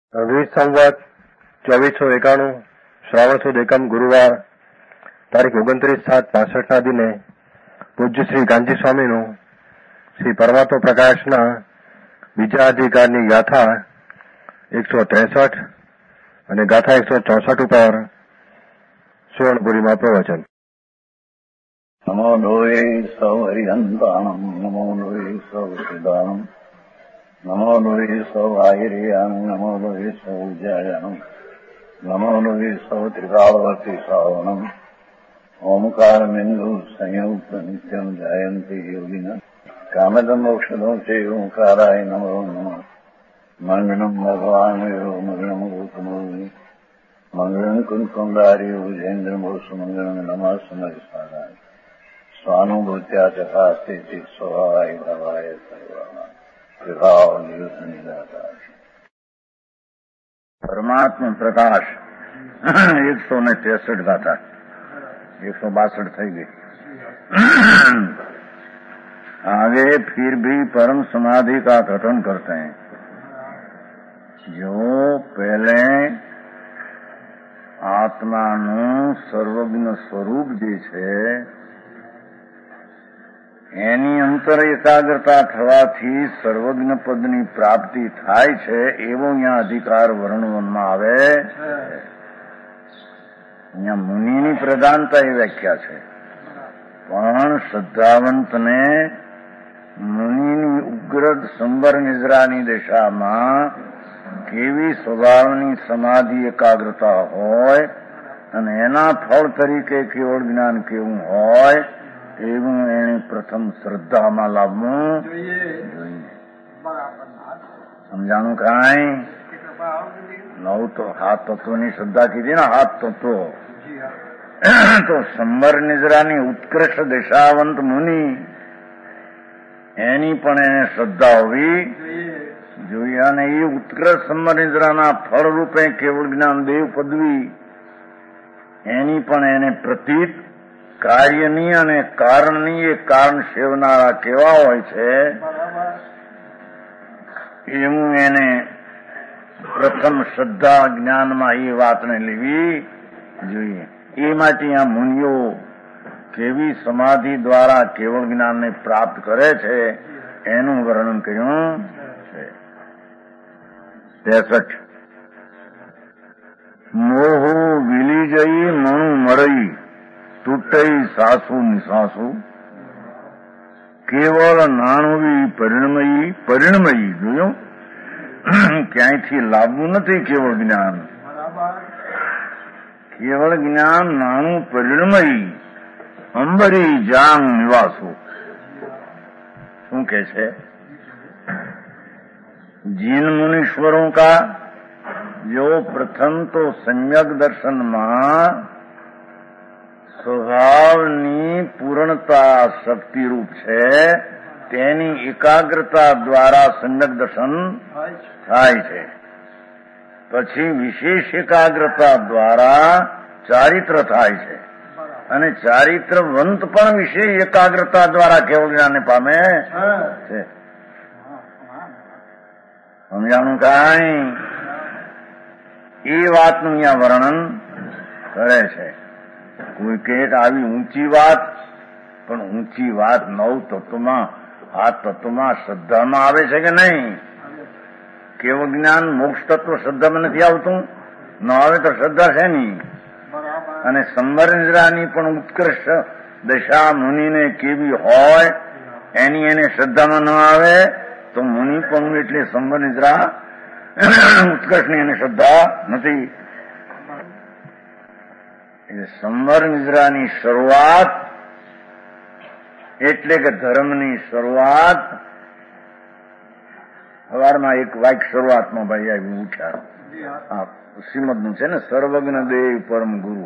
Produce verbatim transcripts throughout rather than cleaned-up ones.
વીસ સંવત ચોવીસો એકાણું શ્રાવણ સુદ એકમ ગુરુવાર તારીખ ઓગણત્રીસ સાત પાસઠના દિને પૂજ્ય શ્રી ગાંધી સ્વામીનું શ્રી પરમાત્મા પ્રકાશના બીજા અધિકારની ગાથા એકસો ત્રેસઠ અને ગાથા એકસો ચોસઠ ઉપર સુવર્ણપુરીમાં પ્રવચન. નમો લોહે સૌ હરિહંતાણમ નમો લોહે સૌ સિદ્ધાણમ નમો લોહે સૌ આહિર્યાણમ નમો લોહે સૌ ઉજાયાણમ નમો લોહે સૌ ત્રિકાળવતી શ્રાવણમ ઓમકાર બિંદુ સંયુક્ત નિત્યમ જાયંતિ યોગિના કામદમ મોક્ષદો છે ઓંકારાય નમો નમઃ મંગળમ ભગવાન મંગળમ ગોતમોની મંગળમ કુંકુંડારી ઉજેન્દ્ર મોક્ષ મંગળમ નમઃ સમરિસ્વાદાય સ્વાનુભૂત્યા ચકાસ્તે સ્વભાવાય ભવાય સર્વમાં વિભાવ નિયુદ્ધ નિરાકાર. પરમાત્મા પ્રકાશ એકસો ને ત્રેસઠ ગાથા એકસો बासठ થઈ ગઈ. आगे फिर भी परम समाधि का कथन करते हैं. जो पहले આત્માનું સર્વજ્ઞ સ્વરૂપ જે છે એની અંતર એકાગ્રતા થવાથી સર્વજ્ઞ પદની પ્રાપ્તિ થાય છે એવો અહીંયા અધિકાર વર્ણવવામાં આવે. અહીંયા મુનિની પ્રધાનતા એ વ્યાખ્યા છે, પણ શ્રદ્ધાવંતને મુનિની ઉગ્ર સંબર નિદ્રાની દશામાં કેવી સ્વભાવની સમાધિ એકાગ્રતા હોય અને એના ફળ તરીકે કેવળ જ્ઞાન કેવું હોય એવું એને પ્રથમ શ્રદ્ધામાં લાવવું જોઈએ. સમજાણું કાંઈ? નવ તો હાથ તત્વની શ્રદ્ધા કીધી ને, હાથ તત્વો તો સંબર નિદ્રાની ઉત્કૃષ્ટ દશાવંત મુનિ એની પણ એને શ્રદ્ધા હોવી જોઈએ. અને એ ઉત્કૃષ્ટ સંબર નિદ્રાના ફળ રૂપે કેવળ જ્ઞાન દેવ પદવી એની પણ એને પ્રતીત કાર્યની અને કારણની એ કારણ સેવનારા કેવા હોય છે એવું એને પ્રથમ શ્રદ્ધા જ્ઞાનમાં એ વાતને લેવી જોઈએ. એ માટે આ મુનિઓ કેવી સમાધિ દ્વારા કેવળ જ્ઞાનને પ્રાપ્ત કરે છે એનું વર્ણન કર્યું છે. ત્રેસઠ મોહો વિલી જઈ મણું મળઈ તૂટઈ સાસુ નિસાસુ કેવળ નાણુવી પરિણમયી પરિણમયી. જોયું, ક્યાંયથી લાવવું નથી કેવળ જ્ઞાન. કેવળ જ્ઞાન નાણું પરિણમયી અંબરી જાંગ નિવાસો. શું કે છે? जिन मुनीश्वरों का जो प्रथम तो सम्यक दर्शन में स्वभावनी पूर्णता शक्ति रूप છે તેની એકાગ્રતા દ્વારા સમ્યક દર્શન થાય છે. પછી વિશેષ એકાગ્રતા દ્વારા ચારિત્ર થાય છે અને ચારિત્રવંત પણ વિશેષ એકાગ્રતા દ્વારા કેવળ જ્ઞાનને પામે છે. સમજાણું કાંઈ? એ વાતનું અહીંયા વર્ણન કરે છે. કોઈ કહે આવી ઊંચી વાત, પણ ઊંચી વાત નવ તત્વમાં આ તત્વમાં શ્રદ્ધામાં આવે છે કે નહીં? કેવળ જ્ઞાન મોક્ષ તત્વ શ્રદ્ધામાં નથી આવતું, ન આવે તો શ્રદ્ધા છે નહીં. અને સંબર નિદ્રાની પણ ઉત્કૃષ્ટ દશા મુનિને કેવી હોય એની એને શ્રદ્ધામાં ન આવે તો મુનિ પણ એટલે સંબર નિદ્રા ઉત્કર્ષની એની શ્રદ્ધા નથી. સંબર નિદ્રાની શરૂઆત એટલે કે ધર્મની શરૂઆત. સવારમાં એક વાક્ય શરૂઆતમાં ભાઈ આવી ઉઠ્યા, આ શ્રીમદનું છે ને, સર્વજ્ઞ દેવ પરમ ગુરુ,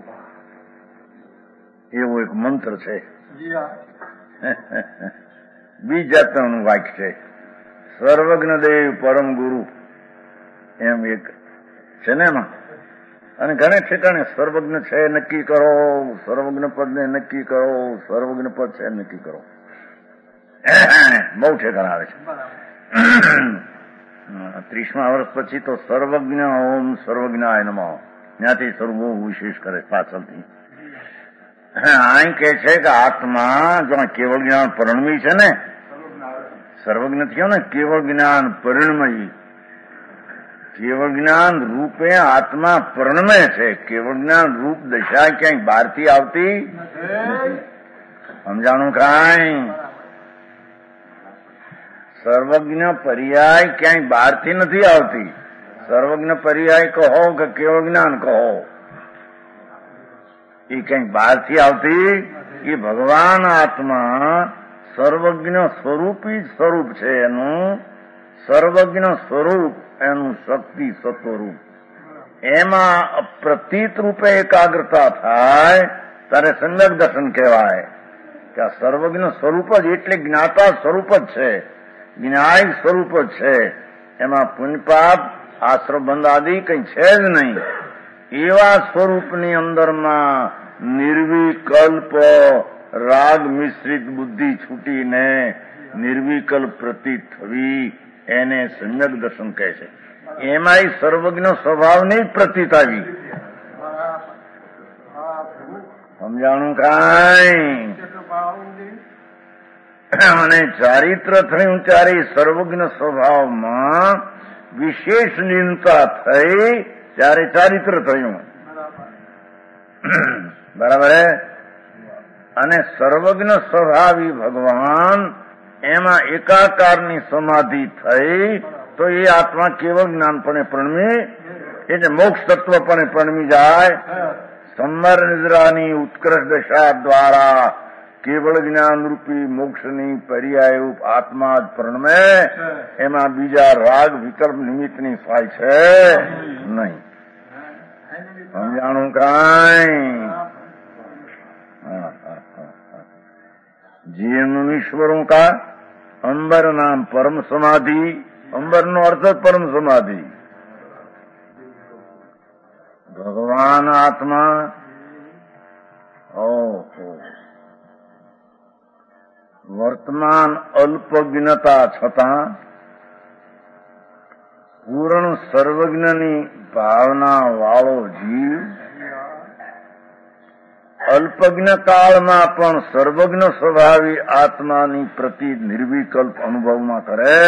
એવો એક મંત્ર છે. બીજા ત્રણ વાક્ય છે. સર્વજ્ઞ દેવ પરમ ગુરુ એમ એક છે ને એમાં. અને ઘણા ઠેકાણે સર્વજ્ઞ છે નક્કી કરો, સર્વજ્ઞ પદને નક્કી કરો, સર્વજ્ઞ પદ છે નક્કી કરો, બહુ ઠેકાણ આવે છે. ત્રીસમા વર્ષ પછી તો સર્વજ્ઞ ઓમ સર્વજ્ઞાય નમઃ ત્યાંથી સર્વો વિશેષ કરે પાછળથી. અહીં કે છે કે આત્મા જો કેવળ જ્ઞાન પરિણમી છે ને, સર્વજ્ઞ થયો ને, કેવળ જ્ઞાન પરિણમયી, કેવળ જ્ઞાન રૂપે આત્મા પરિણમે છે. કેવળ જ્ઞાન રૂપ દશા ક્યાંય બહારથી આવતી નથી. સમજાણું કાંઈ? સર્વજ્ઞ પર્યાય ક્યાંય બહારથી નથી આવતી. સર્વજ્ઞ પર્યાય કહો કે કેવળ જ્ઞાન કહો, એ ક્યાંક બહારથી આવતી. એ ભગવાન આત્મા સર્વજ્ઞ સ્વરૂપી જ સ્વરૂપ છે. એનું સર્વજ્ઞ સ્વરૂપ, એનું શક્તિ સત્વરૂપ. એમાં પ્રતીત રૂપે એકાગ્રતા થાય ત્યારે સમ્યક દર્શન કહેવાય કે આ સર્વજ્ઞ સ્વરૂપ જ એટલે જ્ઞાતા સ્વરૂપ જ છે, જ્ઞાયક સ્વરૂપ જ છે. એમાં પુણ્યપાપ આશ્રબંધ આદિ કઈ છે જ નહીં. એવા સ્વરૂપની અંદરમાં નિર્વિકલ્પ રાગ મિશ્રિત બુદ્ધિ છૂટીને નિર્વિકલ્પ પ્રતીત થવી, એને સમ્યક દર્શન કહે છે. એમાંય સર્વજ્ઞ સ્વભાવની પ્રતીત આવી. સમજાણું કાંઈ? અને ચારિત્ર થયું ત્યારે સર્વજ્ઞ સ્વભાવમાં વિશેષ લીનતા થઈ ત્યારે ચારિત્ર થયું. બરાબર. અને સર્વજ્ઞ સ્વભાવી ભગવાન એમાં એકાકારની સમાધિ થઈ તો એ આત્મા કેવળ જ્ઞાનપણે પ્રણમી, એટલે મોક્ષ તત્વપણે પ્રણમી જાય. સંવર નિદ્રાની ઉત્કૃષ્ટ દશા દ્વારા કેવળ જ્ઞાન રૂપી મોક્ષની પર્યાયરૂપ આત્મા જ પ્રણમે. એમાં બીજા રાગ વિકલ્પ નિમિત્તની ફાય છે નહીં. સમજાણું કાંઈ? जीवन ईश्वरों का अंबर नाम परम समाधि. अंबर नो अर्थ परम समाधि. भगवान आत्मा ओहो વર્તમાન અલ્પજ્ઞતા છતાં પૂર્ણ સર્વજ્ઞની ભાવના વાળો જીવ અલ્પજ્ઞ કાળમાં પણ સર્વજ્ઞ સ્વભાવી આત્માની પ્રતિ નિર્વિકલ્પ અનુભવમાં કરે.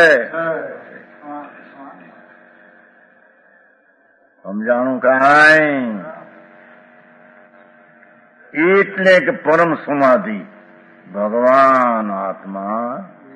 સમજાણું કાંઈ? એટલે કે પરમ સમાધિ ભગવાન આત્મા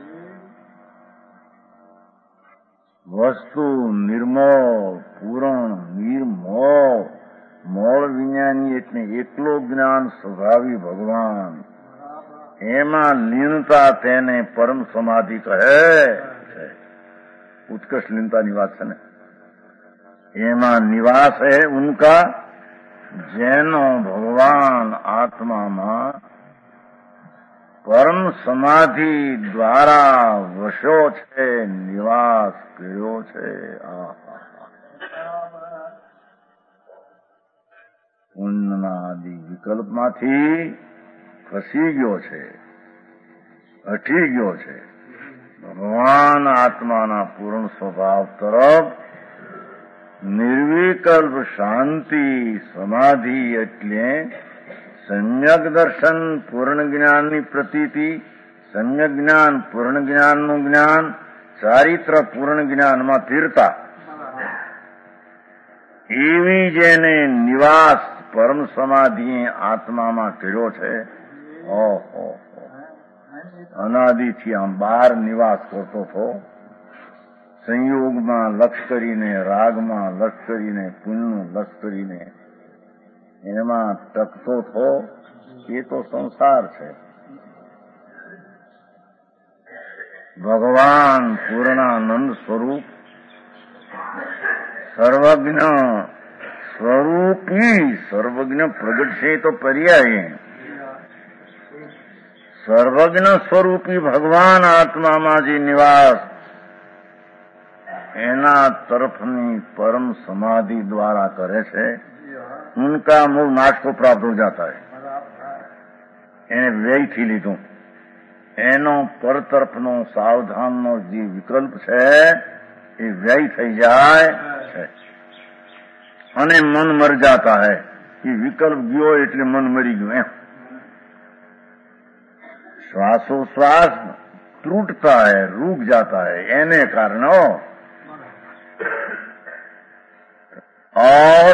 વસ્તુ નિર્મોળ પૂરણ નિર્મોળ મોળ વિજ્ઞાની એટલે એકલો જ્ઞાન સ્વભાવી ભગવાન, એમાં લીનતા તેને પરમ સમાધિ કહે છે. ઉત્કૃષ્ટ લીનતાની વાત છે ને. એમાં નિવાસ હે ઉનકા, જેનો ભગવાન આત્મામાં પરમ સમાધિ દ્વારા વશો છે, નિવાસ કર્યો છે. પુણ્યના આદિ વિકલ્પમાંથી ફસી ગયો છે, હટી ગયો છે. ભગવાન આત્માના પૂર્ણ સ્વભાવ તરફ નિર્વિકલ્પ શાંતિ સમાધિ એટલે સમ્યક દર્શન પૂર્ણ જ્ઞાનની પ્રતીતિ, સમ્યક જ્ઞાન પૂર્ણ જ્ઞાનનું જ્ઞાન, ચારિત્ર પૂર્ણ જ્ઞાનમાં સ્થિરતા, એવી જેને નિવાસ પરમ સમાધિ આત્મામાં કર્યો છે. ઓહો અનાદિથી આમ બહાર નિવાસ કરતો હતો, સંયોગમાં લક્ષ કરીને, રાગમાં લક્ષ કરીને, પુણ્યનું લક્ષ કરીને એમાં ટકતો થો. એ તો સંસાર છે. ભગવાન પૂર્ણાનંદ સ્વરૂપ સર્વજ્ઞ સ્વરૂપી, સર્વજ્ઞ પ્રગટ છે તો પર્યાય. સર્વજ્ઞ સ્વરૂપી ભગવાન આત્મામાં જે નિવાસ, એના તરફની પરમ સમાધિ દ્વારા કરે છે. उनका मूल नाश को प्राप्त हो जाता है. એને વ્યયથી લીધું. એનો પર તરફનો સાવધાનનો જે વિકલ્પ છે એ વ્યય થઈ જાય છે. અને મન મર જાતા હૈ, એ વિકલ્પ ગયો એટલે મન મરી ગયું એમ. શ્વાસોશ્વાસ ત્રુટતા હૈ, રૂક જાતા હૈ, એને કારણે और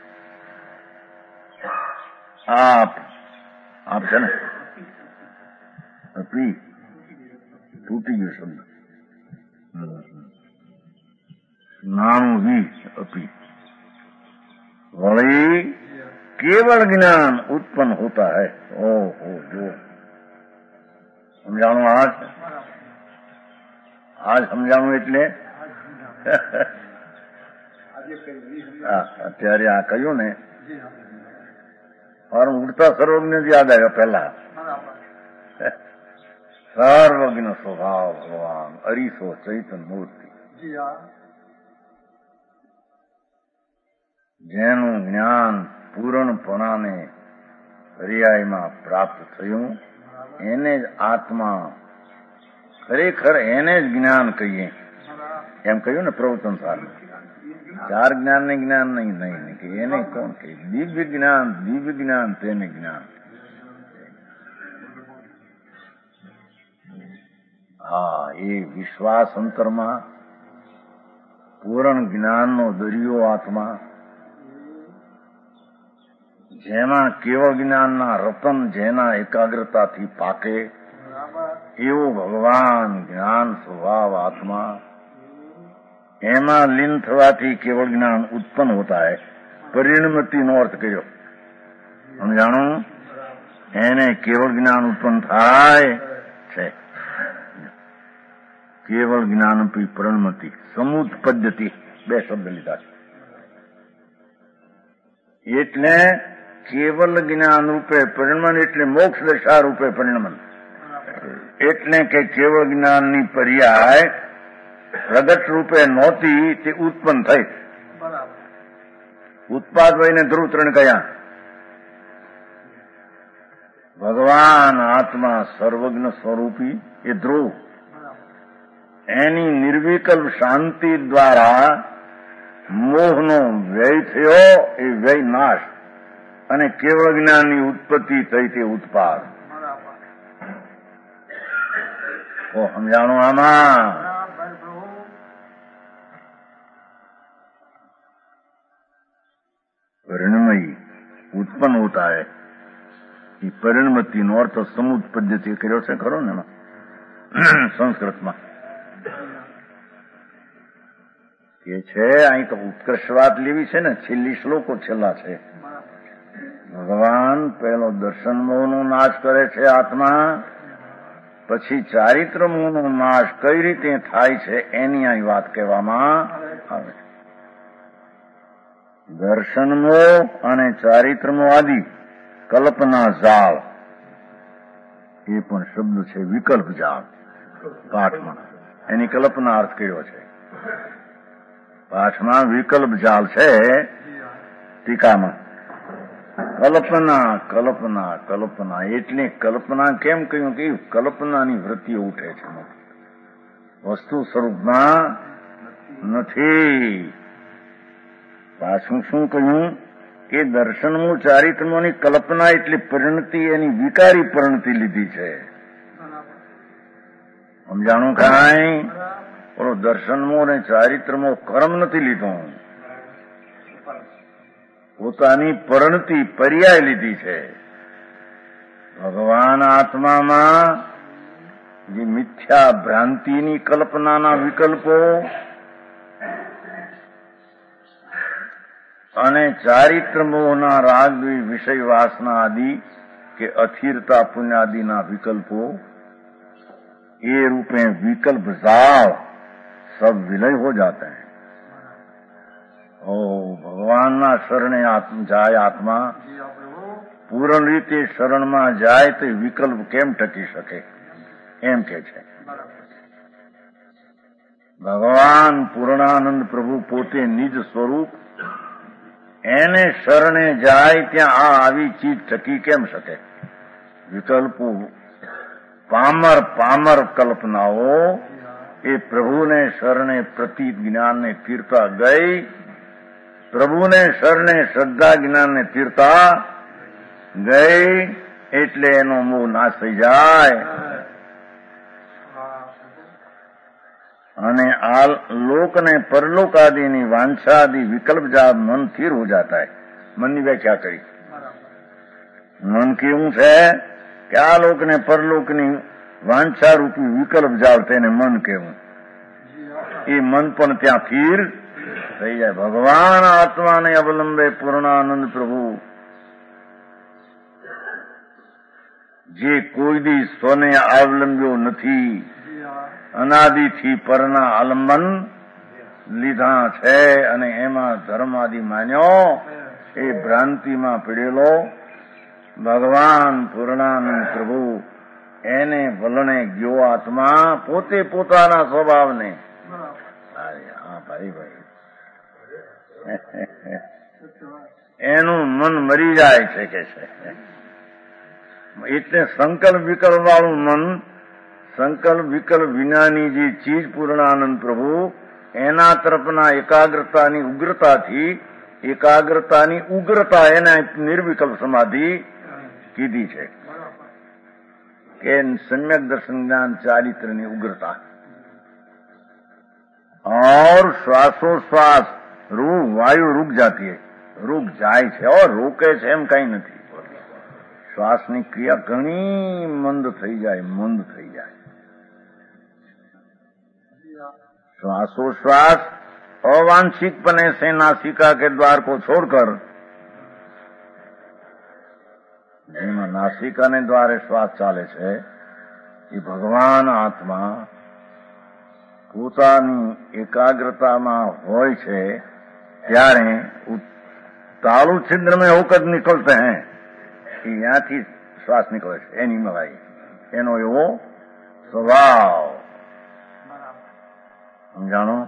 आप आप છે ને અપી તૂટી ગયો શબ્દ નાનું વી અપી વળી કેવળ જ્ઞાન ઉત્પન્ન હોતા है. ઓહો જો સમજાણું આજ આજ સમજાણું એટલે અત્યારે આ કહ્યું ને और उड़ता सर्वज्ञ जी याद आएगा पहला. सर्वज्ञ स्वभाव भगवान अरीसो चैतन मूर्ति, જેનું જ્ઞાન પૂર્ણપણાને પર્યાયમાં પ્રાપ્ત થયું એને જ આત્મા, ખરેખર એને જ જ્ઞાન કહીએ એમ કહ્યું ને પ્રવચન સારું. ચાર જ્ઞાન ને જ્ઞાન નહીં નહીં કે એને કોણ કે દિવ્ય જ્ઞાન, દિવ્ય જ્ઞાન તેને જ્ઞાન. હા, એ વિશ્વાસ અંતરમાં પૂર્ણ જ્ઞાનનો દરિયો આત્મા, જેમાં કેવળ જ્ઞાનના રતન જેના એકાગ્રતાથી પાકે એવો ભગવાન જ્ઞાન સ્વભાવ આત્મા, એમાં લીન થવાથી કેવળ જ્ઞાન ઉત્પન્ન હોતા है. પરિણમતિનો અર્થ કર્યો સમજાણું, એને કેવળ જ્ઞાન ઉત્પન્ન થાય છે. કેવળ જ્ઞાન પી પરિણમતિ, સમુત્પદ્યતિ બે શબ્દ લીધા છે. એટલે કેવલ જ્ઞાન રૂપે પરિણમન એટલે મોક્ષ દશા રૂપે પરિણમન. એટલે કે કેવળ જ્ઞાનની પર્યાય પ્રગટ રૂપે નહોતી તે ઉત્પન્ન થઈ. ઉત્પાદ વયને ધ્રુવ ત્રણ કયા? ભગવાન આત્મા સર્વજ્ઞ સ્વરૂપી એ ધ્રુવ, એની નિર્વિકલ્પ શાંતિ દ્વારા મોહનો વ્યય થયો એ વ્યય નાશ, અને કેવળ જ્ઞાનની ઉત્પત્તિ થઈ તે ઉત્પાદ. તો સમજાણું આમાં? परिणमयी उत्पन्न होता है. એ પરિણમતિનો અર્થ સમુત્પદ્યતિ કર્યો છે ખરો ને સંસ્કૃતમાં કે છે. અહીં તો ઉત્કર્ષ વાત લેવી છે ને, છેલ્લી શ્લોકો છેલ્લા છે. ભગવાન પહેલો દર્શન મોહનો નાશ કરે છે આત્મા, પછી ચારિત્ર મોહનો નાશ કઈ રીતે થાય છે એની અહીં વાત કહેવામાં આવે છે. દર્શનમો અને ચારિત્રમો આદિ કલ્પના જાળ, એ પણ શબ્દ છે વિકલ્પ જાળ. પાઠમાં એની કલ્પના અર્થ કર્યો છે. પાઠમાં વિકલ્પ જાળ છે, ટીકામાં કલ્પના કલ્પના કલ્પના. એટલે કલ્પના કેમ કહ્યું કે કલ્પનાની વૃત્તિઓ ઉઠે છે, વસ્તુ સ્વરૂપમાં નથી. પાછું શું કહ્યું કે દર્શનમો ચારિત્રમોની કલ્પના એટલે પરિણતિ, એની વિકારી પરિણતિ લીધી છે. સમજાણું કાંઈ? બોલો, દર્શનમો અને ચારિત્રમો કર્મ નથી લીધો, પોતાની પરિણતિ પર્યાય લીધી છે. ભગવાન આત્મામાં જે મિથ્યા ભ્રાંતિની કલ્પનાના વિકલ્પો અને ચારિત્ર મોહના રાગ વિષય વાસના આદि કે અસ્થિરતા પુણ્યાદિના વિકલ્પો, એ रूपे विकल्प जाल सब विलय हो जाते हैं. ओ भगवानना शरणे आत्म जाय आत्मा, पूर्ण रीते शरणમાં જાય તો વિકલ્પ કેમ ટકી શકે એમ કે છે. ભગવાન પૂર્ણાનંદ પ્રભુ પોતે નિજ સ્વરૂપ, એને શરણે જાય ત્યાં આ આવી ચીજ ટકી કેમ શકે? વિકલ્પો, પામર પામર કલ્પનાઓ એ પ્રભુને શરણે પ્રતીત જ્ઞાનને તીરતા ગઈ, પ્રભુને શરણે શ્રદ્ધા જ્ઞાનને તીરતા ગઈ, એટલે એનો મોહ નાશ થઈ જાય અને આ લોક ने परलोक आदि वांछा आदि विकल्प जाप मन स्थिर हो जाता है। मन की व्याख्या करी, मन केवू है कि आ लोक ने परलोक नी वांछा रूपी विकल्प जाप तेने मन केवू, ये मन पण त्या स्थिर થઈ જાય। ભગવાન આત્માને અવલંબે પૂર્ણાનંદ પ્રભુ જે કોઈ દી સ્વને અવલંબ્યો નથી, અનાદિથી પરના આલંબન લીધા છે અને એમાં ધર્મ આદિ માન્યો, એ ભ્રાંતિમાં પીડેલો ભગવાન પૂર્ણાનંદ પ્રભુ એને વલણે ગયો આત્મા પોતે પોતાના સ્વભાવને। હા ભાઈ ભાઈ એનું મન મરી જાય છે કે છે, એટલે સંકલ્પ વિકલ્પ વાળું મન, સંકલ્પ વિકલ્પ વિનાની જે ચીજ પૂર્ણાનંદ પ્રભુ એના તરફના એકાગ્રતાની ઉગ્રતાથી, એકાગ્રતાની ઉગ્રતા એને નિર્વિકલ્પ સમાધિ કીધી છે કે सम्यक दर्शन ज्ञान चारित्र ની उग्रता। और श्वासोश्वास रू वायु रुक जाती है, रुक जाए છે और रोके છે એમ કઈ નથી। શ્વાસની ક્રિયા ઘણી મંદ થઈ જાય, મંદ થઈ જાય। श्वासोश्वास अवांछितपने से नासिका के द्वार को छोड़कर, જેમાં નાસિકાને દ્વારે શ્વાસ ચાલે છે, એ ભગવાન આત્મા પોતાની એકાગ્રતામાં હોય છે ત્યારે તાળુ છિદ્ર में होकर निकलते हैं, ત્યાંથી શ્વાસ નીકળે છે એની મલાઈ, એનો એવો સ્વભાવ समझानो।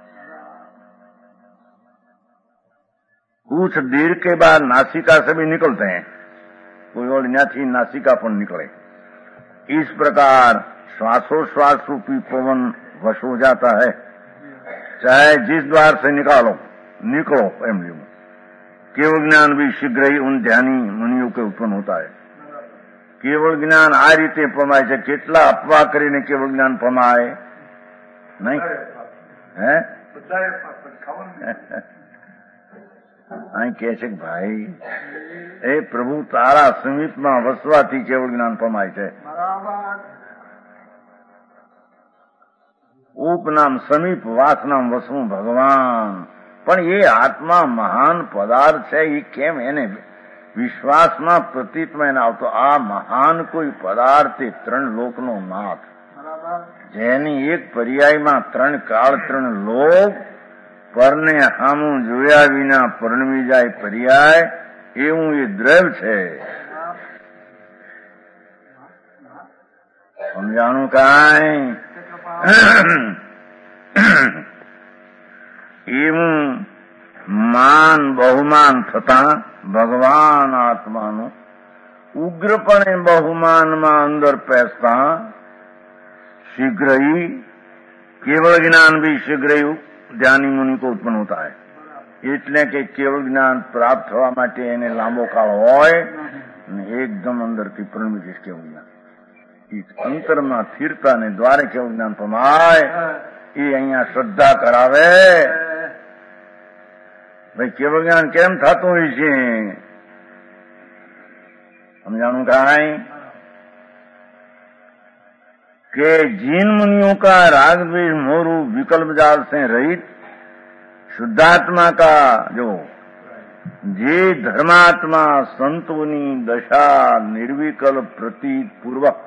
कुछ देर के बाद नासिका से भी निकलते हैं, कोई और न्याथी नासिका पर निकले। इस प्रकार श्वासोश्वास रूपी पवन वश हो जाता है, चाहे जिस द्वार से निकालो निकलो एम लो। केवल ज्ञान भी शीघ्र ही उन ध्यानी मुनियों के उत्पन्न होता है। केवल ज्ञान आ रीते पमाय છે, કેટલા અપવા કરીને કેવળ જ્ઞાન પમાય નહીં હે? અહીં કહે છે કે ભાઈ એ પ્રભુ તારા સમીપમાં વસવાથી કેવળ જ્ઞાન પમાય છે। ઉપનામ સમીપ વાસનામ વસવું ભગવાન, પણ એ આત્મા મહાન પદાર્થ છે, એ કેમ એને વિશ્વાસમાં પ્રતીતમાં એને આવતો? આ મહાન કોઈ પદાર્થ એ ત્રણ લોકનો નાથ, જેની એક પર્યાયમાં ત્રણ કાળ ત્રણ લોક, પરને હામું જોયા વિના પરણવી જાય પર્યાય, એવું એ દ્રવ્ય છે। સમજાણું કાંઈ? એવું માન બહુમાન થતા ભગવાન આત્માનું ઉગ્રપણે બહુમાનમાં અંદર પેસતા शीघ्र ही केवल ज्ञान भी शीघ्र ही ज्ञानी मुनि को उत्पन्न होता है। એટલે કે કેવળ જ્ઞાન પ્રાપ્ત થવા માટે એને લાંબો કાળ હોય ને એકદમ અંદરથી પરણવી જશે કેવળ જ્ઞાન। એ અંતરમાં સ્થિરતાને દ્વારે કેવળ જ્ઞાન પમાય, એ અહીંયા શ્રદ્ધા કરાવે। ભાઈ કેવળ જ્ઞાન કેમ થતું હોય છે? સમજાણું કાંઈ? कि जिन मुनियों का राग द्वेष मोह विकल्प जाल से रहित शुद्धात्मा का जो जे धर्मात्मा संतोनी दशा निर्विकल्प प्रतीत पूर्वक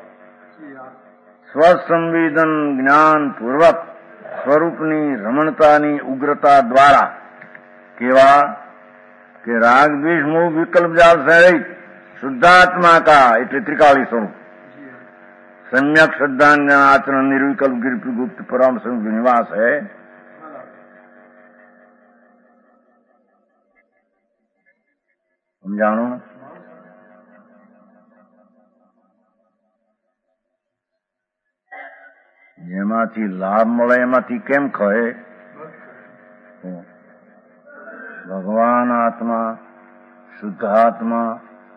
स्वसंवेदन ज्ञान पूर्वक स्वरूपनी रमणतानी उग्रता द्वारा केवा के राग द्वेष मोह विकल्प जाल से रहित शुद्धात्मा का એટલે ત્રિકાળી સ્વરૂપ सम्यक श्रद्धा ज्ञान आचरण निर्विकल्प गिरपी गुप्त परम स्वरूप निवास है। समझाणो? જેમાંથી લાભ મળે એમાંથી કેમ કહે? ભગવાન આત્મા, શુદ્ધાત્મા,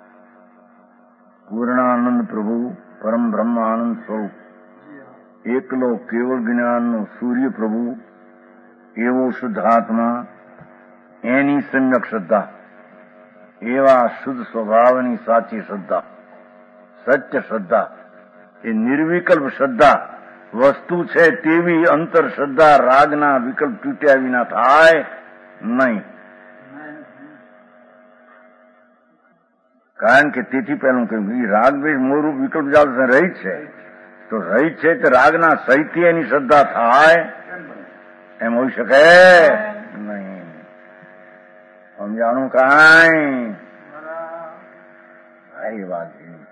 પૂર્ણાનંદ પ્રભુ, પરમ બ્રહ્મ આનંદ સ્વરૂપ, એકલો કેવળ જ્ઞાનનો સૂર્ય પ્રભુ, એવો શુદ્ધાત્મા, એની સમ્યક શ્રદ્ધા, એવા શુદ્ધ સ્વભાવની સાચી શ્રદ્ધા, સત્ય શ્રદ્ધા, એ નિર્વિકલ્પ શ્રદ્ધા વસ્તુ છે તેવી અંતર શ્રદ્ધા રાગના વિકલ્પ તૂટ્યા વિના થાય નહીં. કારણ કે તેથી પહેલું કહ્યું એ રાગ દ્વેષ મોરૂપ વિકલ્પ જાલ રહિત છે, તો રહિત છે તે રાગના સહિતથી એની શ્રદ્ધા થાય એમ હોઈ શકે નહીં. સમજાણું કાંઈ? એ વાત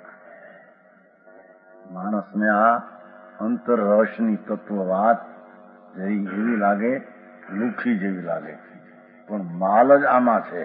માણસને આ અંતર રહસ્યની તત્વ વાત જઈ એવી લાગે, લુખી જેવી લાગે, પણ માલ જ આમાં છે,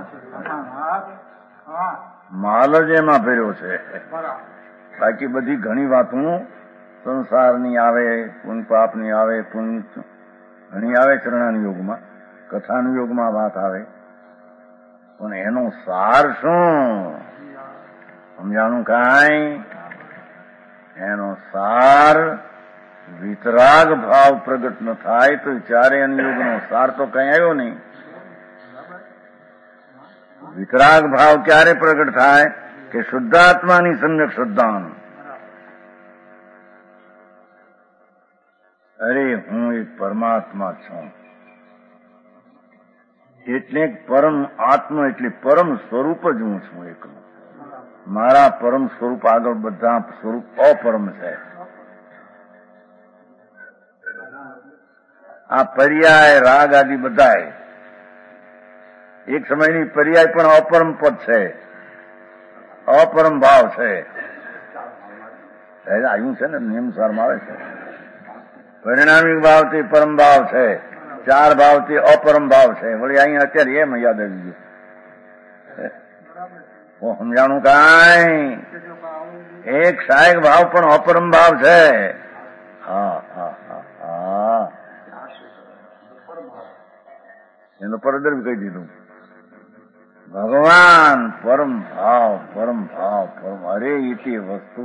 માલ જ એમાં ફેર્યો છે. બાકી બધી ઘણી વાતો સંસારની આવે, પુણ્ય પાપની આવે, પુણ્ય ઘણી આવે ચરણાની યોગમાં, કથાનું યોગમાં વાત આવે, પણ એનો સાર શું? સમજાણું કાંઈ? એનો સાર વિતરાગ ભાવ પ્રગટ ન થાય તો ચારે અનુયોગનો સાર તો કઈ આવ્યો નહીં. વિતરાગ ભાવ ક્યારે પ્રગટ થાય? કે શુદ્ધાત્માની સમ્યક શ્રદ્ધા. અરે હું એક પરમાત્મા છું એટલે પરમ આત્મા એટલે પરમ સ્વરૂપ જ હું છું એકલું. મારા પરમ સ્વરૂપ આગળ બધા સ્વરૂપ અપરમ છે. આ પર્યાય રાગ આદિ બધા એક સમયની પર્યાય પણ અપરમ પદ છે, અપરમ ભાવ છે. આવ્યું છે ને નિયમસારમાં આવે છે. પરિણામિક ભાવથી પરમ ભાવ છે, ચાર ભાવથી અપરમ ભાવ છે. વળી અહીંયા અત્યારે એમ યાદ આવી ગયું. સમજાણું કાંઈ? એક સહાયક ભાવ પણ અપરમ ભાવ છે. હા હા હા હા એનો પરદર કહી દીધું. ભગવાન પરમ ભાવ, પરમ ભાવ, પરમ અરે ઇતિ વસ્તુ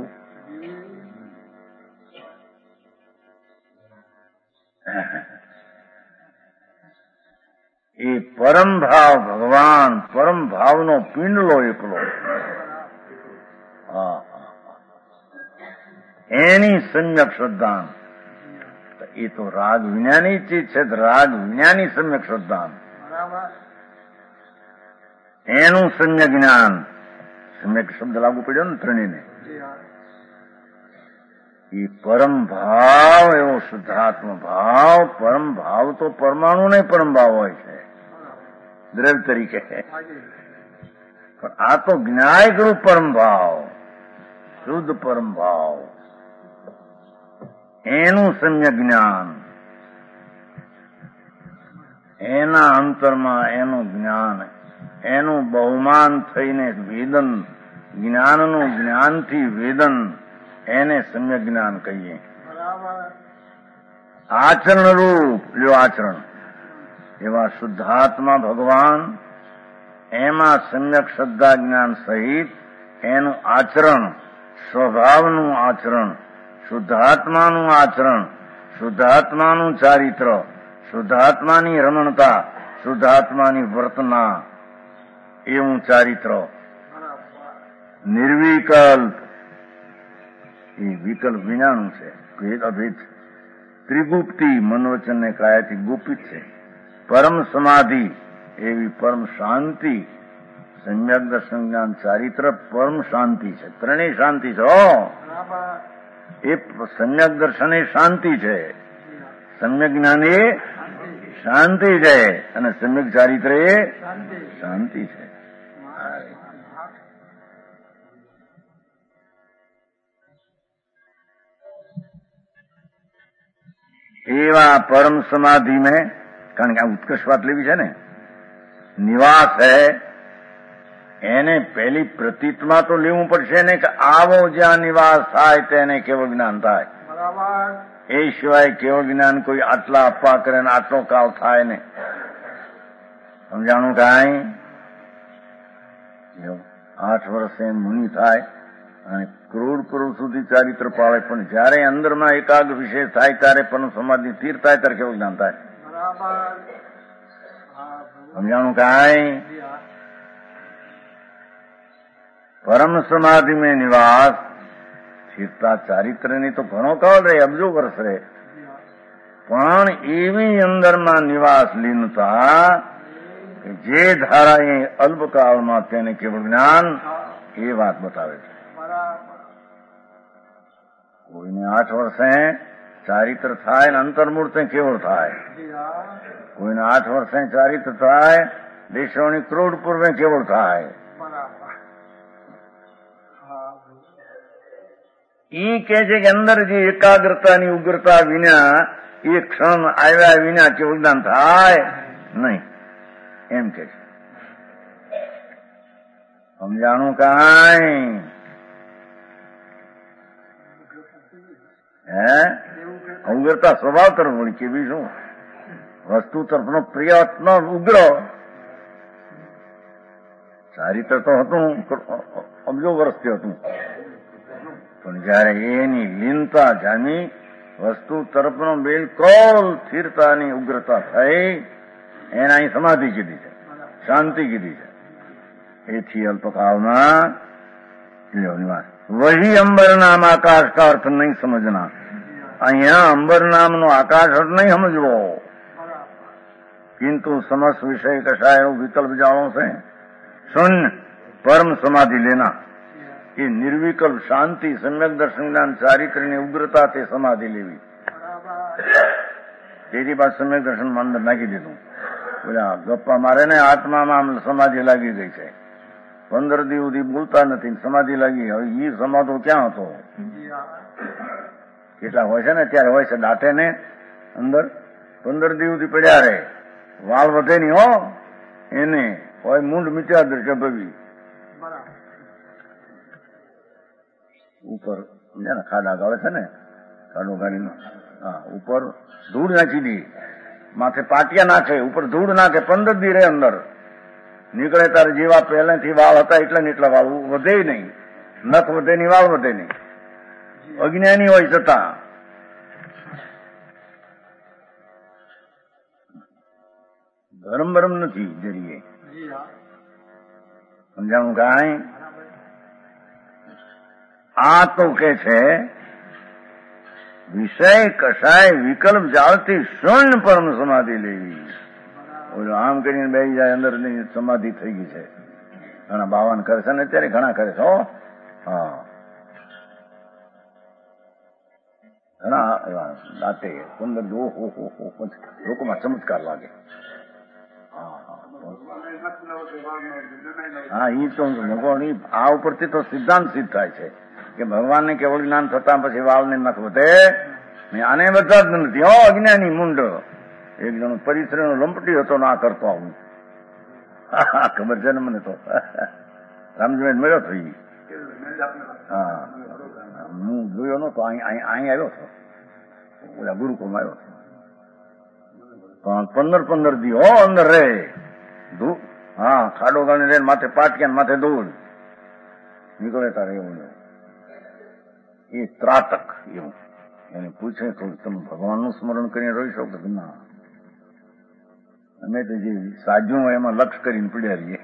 એ પરમ ભાવ ભગવાન, પરમ ભાવનો પિંડલો એકલો. હા એની સમ્યક શ્રદ્ધા એ તો રાગ વિજ્ઞાની ચીજ છે. રાગ વિજ્ઞાની સમ્યક શ્રદ્ધા, એનું સમ્યક જ્ઞાન. સમ્યક શબ્દ લાગુ પડ્યો ને ત્રણેયને. એ પરમ ભાવ એવો શુદ્ધાત્મ ભાવ. પરમ ભાવ તો પરમાણુ ને પરમ ભાવ હોય છે દ્રવ્ય તરીકે, પણ આ તો જ્ઞાય કરું પરમ ભાવ, શુદ્ધ પરમ ભાવ, એનું સમ્યક જ્ઞાન, એના અંતરમાં એનું જ્ઞાન, એનું બહુમાન થઈને વેદન, જ્ઞાનનું જ્ઞાનથી વેદન, એને સમ્યક જ્ઞાન કહીએ. આચરણ રૂપ લ્યો આચરણ એવા શુદ્ધાત્મા ભગવાન, એમાં સમ્યક શ્રદ્ધા જ્ઞાન સહિત એનું આચરણ, સ્વભાવનું આચરણ, શુદ્ધાત્માનું આચરણ, શુદ્ધાત્માનું ચારિત્ર, શુદ્ધાત્માની રમણતા, શુદ્ધાત્માની વર્તના, એવું ચારિત્ર. નિર્વિકલ્પ એ વિકલ્પ વિનાનું છે, ભેદ અભેદ. ત્રિગુપ્તિ મનોવચન ને કાયાથી ગુપિત છે. પરમ સમાધિ એવી પરમ શાંતિ, સમ્યક દર્શન જ્ઞાન ચારિત્ર પરમ શાંતિ છે. ત્રણેય શાંતિ છે. એ સમ્યક દર્શન એ શાંતિ છે, સમ્યક જ્ઞાન એ શાંતિ છે, અને સમ્યક ચારિત્ર એ શાંતિ છે. એવા પરમ સમાધિ में, કારણ કે આ ઉત્કર્ષ વાત લેવી છે ને, નિવાસ है, એને પહેલી પ્રતીતમાં તો લેવું પડશે ને કે આવો જ્યાં નિવાસ થાય તેને કેવું જ્ઞાન થાય. એ સિવાય કેવળ જ્ઞાન કોઈ આટલા આપવા કરે ને આટલો કાળ થાય ને સમજાણું કાંઈ? આઠ વર્ષે મુનિ થાય અને કરોડ કરોડ સુધી ચારિત્ર પાળે, પણ જયારે અંદરમાં એકાગ્ર વિશેષ થાય ત્યારે પણ સમાધિ સ્થિર થાય ત્યારે કેવું જ્ઞાન થાય? સમજાણું કાંઈ? પરમ સમાધિ में નિવાસ સ્થિરતા ચારિત્ર ની તો ઘણો કાળ રહે, અબજો વર્ષ રહે, પણ એવી અંદરમાં નિવાસ લીનતા કે જે ધારા એ અલ્પકાળમાં તેને કેવળ જ્ઞાન, એ વાત બતાવે છે. કોઈને આઠ વર્ષે ચારિત્ર થાય ને અંતર્મૂર્તે કેવળ થાય, કોઈને આઠ વર્ષે ચારિત્ર થાય દેશોની કરોડ પૂર્વે કેવળ થાય. ઈ કે છે કે અંદર જે એકાગ્રતાની ઉગ્રતા વિના એ ક્ષણ આવ્યા વિના કેવળ જ્ઞાન થાય નહીં, એમ કે છે. સમજાણું કાંઈ? હે ઉગ્રતા સ્વભાવ તરફ વળી કેવી શું? વસ્તુ તરફનો પ્રયત્ન ઉગ્ર. ચારિત્ર તો હતું, અબજો વર્ષથી હતું, પણ જયારે એની લીનતા જામી, વસ્તુ તરફનો બિલકુલ સ્થિરતાની ઉગ્રતા થઈ, એને અહીં સમાધિ કીધી છે, શાંતિ કીધી છે. એથી અલ્પકાળમાં નિવાસ. વહી અંબર નામ આકાશ કા અર્થ નહીં સમજના. અહીંયા અંબર નામનો આકાશ અર્થ નહીં સમજવો, किंतु समस्त विषय कषाय विकल्प जानो से शून्य परम समाधि लेना, ये निर्विकल्प शांति सम्यक दर्शन ज्ञान चारित्र ने उग्रता ते समाधि लेवी. तेरी बात सम्यक दर्शन में अंदर नाखी दीधું. બોલા ગપ્પા મારે ને આત્મામાં સમાધિ લાગી ગઈ છે, પંદર દી સુધી બોલતા નથી, સમાધિ લાગી. હવે ઈ સમાધો ક્યાં હતો? કેટલા હોય છે ને ત્યારે હોય છે દાંતે ને અંદર, પંદર દી સુધી પડ્યા રહે, વાળ વધે નહીં હો એને, હોય મૂંડ મીઠા દ્રશ્ય ભવી ઉપર સમજ્યા ને, ખાડા ગાળે છે ને, ખાડો ગાડીનો, હા, ઉપર ધૂળ નાખી દી, માથે પાટિયા નાખે, ઉપર ધૂળ નાખે, પંદર દી રહે અંદર. નીકળે તારે જેવા પહેલેથી વાળ હતા એટલા ને એટલા વાળ વધે નહીં, નખ વધે નહીં, વાળ વધે નહીં, અજ્ઞાની હોય છતાં. ધર્મ બરમ નથી જરીએ. સમજાણું કાંઈ? આ તો કે છે વિષય કશાય વિકલ્પ જાળતી શૂન્ય પરમ સમાધિ લેવી. ઓલો આમ કરીને બેસી જાય, અંદર ની સમાધિ થઈ ગઈ છે. ઘણા બાવાન કરે છે ને અત્યારે, ઘણા કરે છે હો. હા, ઘણા એવા દાંતે સુંદર જો લોકોમાં ચમત્કાર લાગે. હા, ઈ તો ભગવાન આ ઉપરથી તો સિદ્ધાંત સિદ્ધ થાય છે કે ભગવાનને કેવળ જ્ઞાન થતા પછી વાળને નખ વધે. આને બધા જ નથી હો, અજ્ઞાની મુંડ. એક જણો પરિશ્રમ લંપટી હતો ના કરતો આવું, ખબર છે ને મને તો. રામજી મળ્યો હતો ઈ. હા, હું જોયો નતો, અહીં આવ્યો હતો, ઓલા ગુરુકુળમાં આવ્યો હતો. પણ પંદર પંદર દી હો અંદર રે, હા, ખાડો ગાળી રે, માથે પાટિયા માથે ધૂળ નીકળે તારે એવું. એ ત્રાટક એવું. એને પૂછે તો તમે ભગવાનનું સ્મરણ કરીને રહી શકો કે ના? અમે તો જે સાજું એમાં લક્ષ કરીને પીડ્યા રહીએ.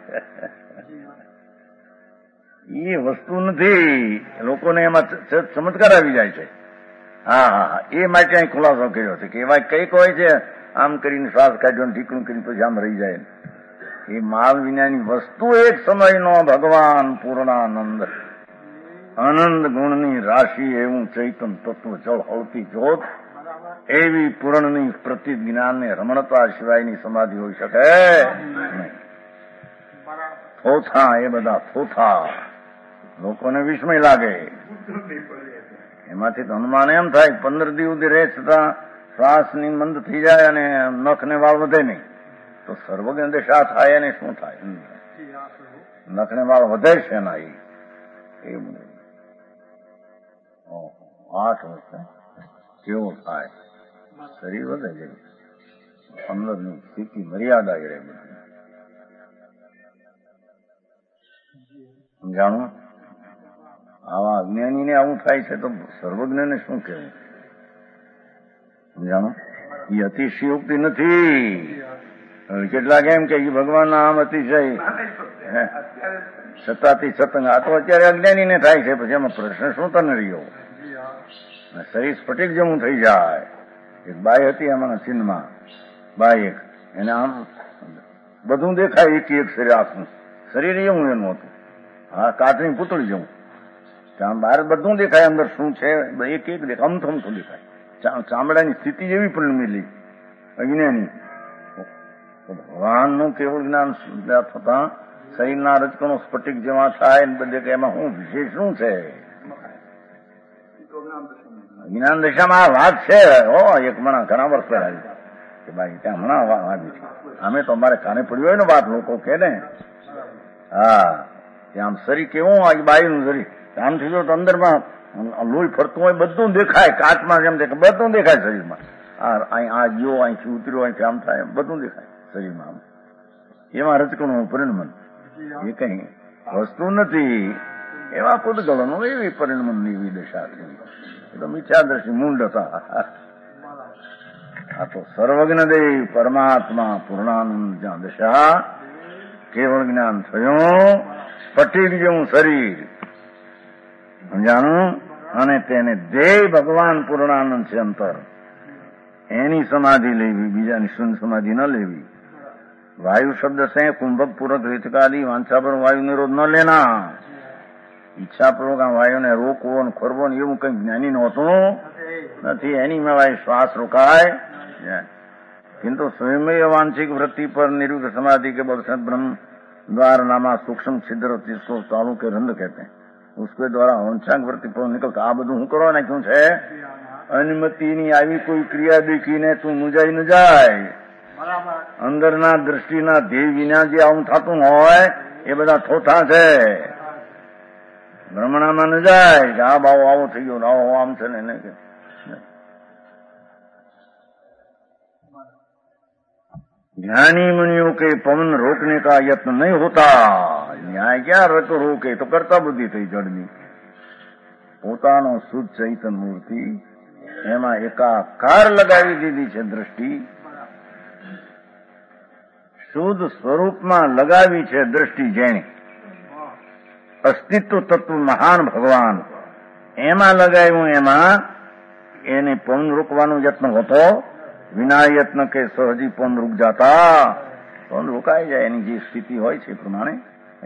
એ વસ્તુ નથી, લોકોને એમાં ચમત્કાર આવી જાય છે. હા હા, એ માટે અહીં ખુલાસો કર્યો છે કે એવા કઈક હોય છે, આમ કરીને શ્વાસ કાઢ્યો ઢીકણું કરીને પછી આમ રહી જાય. એ માલ વિનાની વસ્તુ એક સમયનો ભગવાન પૂર્ણાનંદ, આનંદ ગુણની રાશિ, એવું ચૈતન તત્વ જળ હળતી જોત, એવી પૂર્ણની પ્રતિ જ્ઞાનને રમણતા સિવાયની સમાધિ હોઈ શકે નહીં. થોથા, એ બધા થોથા લોકોને વિસ્મય લાગે. એમાંથી તો અનુમાન એમ થાય પંદર દિવસ સુધી રહે છતાં શ્વાસની મંદ થઈ જાય અને નખને વાળ વધે નહીં, તો સર્વજ્ઞ દશા થાય એને શું થાય? નખને વાળ વધે છે ના? એ આઠ વર્ષે કેવો થાય? શરીર વધે છે, અંદરની સ્થિતિ મર્યાદા રહે બધી. સમજાણું? આવા અજ્ઞાનીને આવું થાય છે તો સર્વજ્ઞને શું કહેવું? સમજાણું? એ અતિશયોક્તિ નથી. કેટલાક એમ કે ભગવાનના આમ અતિશય સતાથી સતંગ, આ તો અત્યારે અજ્ઞાનીને થાય છે. પછી એમાં પ્રશ્ન શું તને રહ્યો? શરીર સ્ફટિક જેવું થઈ જાય. એક બાઈ હતી એમાં ચીનમાં, બાઈ એક, એને આમ બધું દેખાય, એક એક શરીર આખું શરીર એવું એનું હતું, હા કાચની પૂતળી જેવું. ત્યાં બહાર બધું દેખાય, અંદર શું છે એક એક દેખાય, અમથું અમથું દેખાય. ચામડાની સ્થિતિ જેવી પણ મિલી અજ્ઞાની. ભગવાનનું કેવળ જ્ઞાન થતા શરીરના રજકણો સ્ફટિક જેવા થાય ને બધે, કે એમાં શું વિશેષ શું છે? જ્ઞાન દશામાં આ વાત છે. હો એક હમણાં ઘણા વર્ષ પહેલા કે ભાઈ ત્યાં હમણાં વાંચી છે. અમે તો અમારે કાને પડ્યું હોય ને વાત, લોકો કે ને હા કે આમ શરીર કેવું આ બાઈનું શરીર આમ થઈ ગયું તો અંદરમાં લોહી ફરતું હોય, બધું દેખાય કાચમાં જેમ દેખાય, બધું દેખાય શરીરમાં. અહીં આ ગયો, અહીંથી ઉતર્યો, અહીંથી આમ થાય, બધું દેખાય શરીરમાં. આમ એમાં રજકણું પરિણમન એ કઈ વસ્તુ નથી. એવા પૂતગલોનું એવી પરિણમનની એવી દશા હતી. એ તો મિથ્યાદ્રષ્ટિ મૂંડ હતા. આ તો સર્વજ્ઞ દેવ પરમાત્મા પૂર્ણાનંદ જ્યાં દશા, કેવળ જ્ઞાન થયું, સ્ફટિક જેવું શરીર સમજાણું, અને તેને દેહ ભગવાન પૂર્ણાનંદ છે અંતર. એની સમાધિ લેવી, બીજાની શૂન્ય સમાધિ ન લેવી. વાયુ શબ્દ છે કુંભક પૂરક હિતકારી, વાંછાપૂર્વક વાયુ નિરોધ ન લેના. ઈચ્છાપૂર્વક આ વાયુને રોકવો ને ખોરવો ને એવું કઈ જ્ઞાની નહોતું નથી. એની મેળાએ શ્વાસ રોકાય. किंतु स्वयं वांछिक वृत्ति पर निरुक्त समाधि के बलसत ब्रह्म द्वार नामा सूक्ष्म छिद्र, जिसको तालू के रंध कहते हैं, उसके द्वारा वंशांग वृत्ति पर निकलता. આ બધું હું કરો ને શું છે? અનુમતિની આવી કોઈ ક્રિયા દેખીને તું મુંજાઈ ન જાય. અંદરના દ્રષ્ટિના ધ્યેય વિના જે આવું થતું હોય એ બધા થોથા છે. ભ્રમણામાં ન જાય કે આ બાવો આવો થઈ ગયો, આવો આમ છે ને એને. ज्ञानी मुनियों के पवन रोकने का यत्न नहीं होता. न्याय क्या रत रोके तो करता बुद्धि થઈ જડની. પોતાનો શુદ્ધ ચૈતન મૂર્તિ એમાં એકાકાર લગાવી દીધી છે દ્રષ્ટિ. શુદ્ધ સ્વરૂપમાં લગાવી છે દ્રષ્ટિ. જેની અસ્તિત્વ તત્વ મહાન ભગવાન એમાં લગાવ્યું, એમાં એને પવન રોકવાનો યત્ન હોતો વિના યત્ન કે સહજી પવન રૂક જાતા. પવન રોકાઈ જાય, એની જે સ્થિતિ હોય છે એ પ્રમાણે.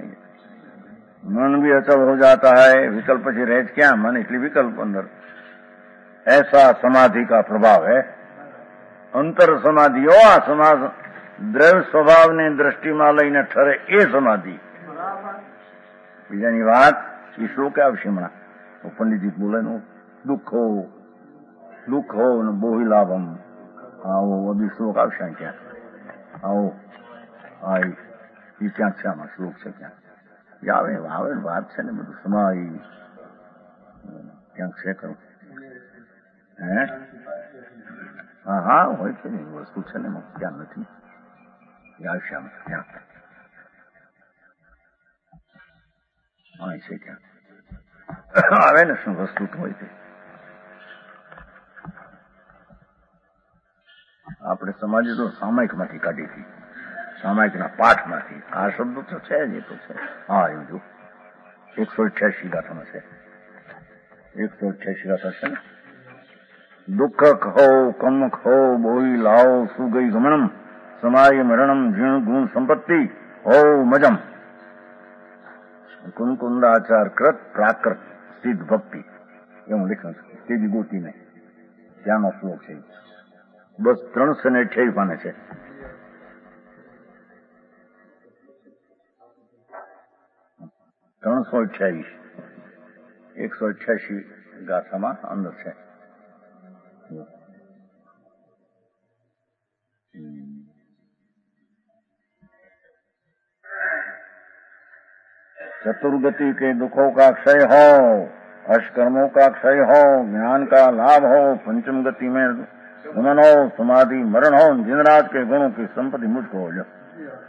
मन भी अचल हो जाता है, विकल्प से रह क्या मन, इसलिए विकल्प अंदर. ऐसा समाधि का प्रभाव है. अंतर समाधि हो आ समाध દ્રવ્ય સ્વભાવને દ્રષ્ટિમાં લઈને ઠરે એ સમાધિ. બીજાની વાત એ શ્લોક આવશે હમણાં પંડિતજી બોલે નું દુઃખો દુઃખો ને બોહિ લાભમ. આવો બધી શ્લોક આવશે ક્યાં? આવો આ એ ક્યાંક છે, આમાં શ્લોક છે ક્યાં આવે આવે વાત છે ને બધું સમાય ક્યાંક છે ખરું. હે હા હા હોય છે ને વસ્તુ છે ને ક્યાં નથી. આવશે આમ ક્યાંક હા છે ક્યાંક આવે ને શું વસ્તુ તો હોય છે. આપણે સમાજે તો સામાયિક માંથી કાઢી હતી, સામાયિકના પાઠમાંથી. આ શબ્દ તો છે જ, એ તો છે. હા એમ જો એકસો અઠ્યાસી ગાથામાં છે, એકસો અઠ્યાસી ગાથા છે ને. દુઃખ ખો કમ ખો બોઈ લાવો સુગઈ ગમણમ સમાય મરણમ જીણ ગુણ સંપત્તિ હો મજમ કુંકુંદાચાર કૃત પ્રાકૃત સિદ્ધ ભક્તિ એવું લખ્યું છે. તેજી ગોતીને ત્યાંનો શ્લોક છે. બસ ત્રણસો ને અઠ્યાવીસ પાને છે. ત્રણસો અઠ્યાવીસ એકસો અઠ્યાસી ગાથામાં અંદર છે. चतुर्गति के दुखों का क्षय हो अष्कर्मों का क्षय हो, ज्ञान का लाभ हो, पंचम गति में उमन हो, समाधि मरण हो, जिनराज के गुणों की संपत्ति मुझको हो जाए,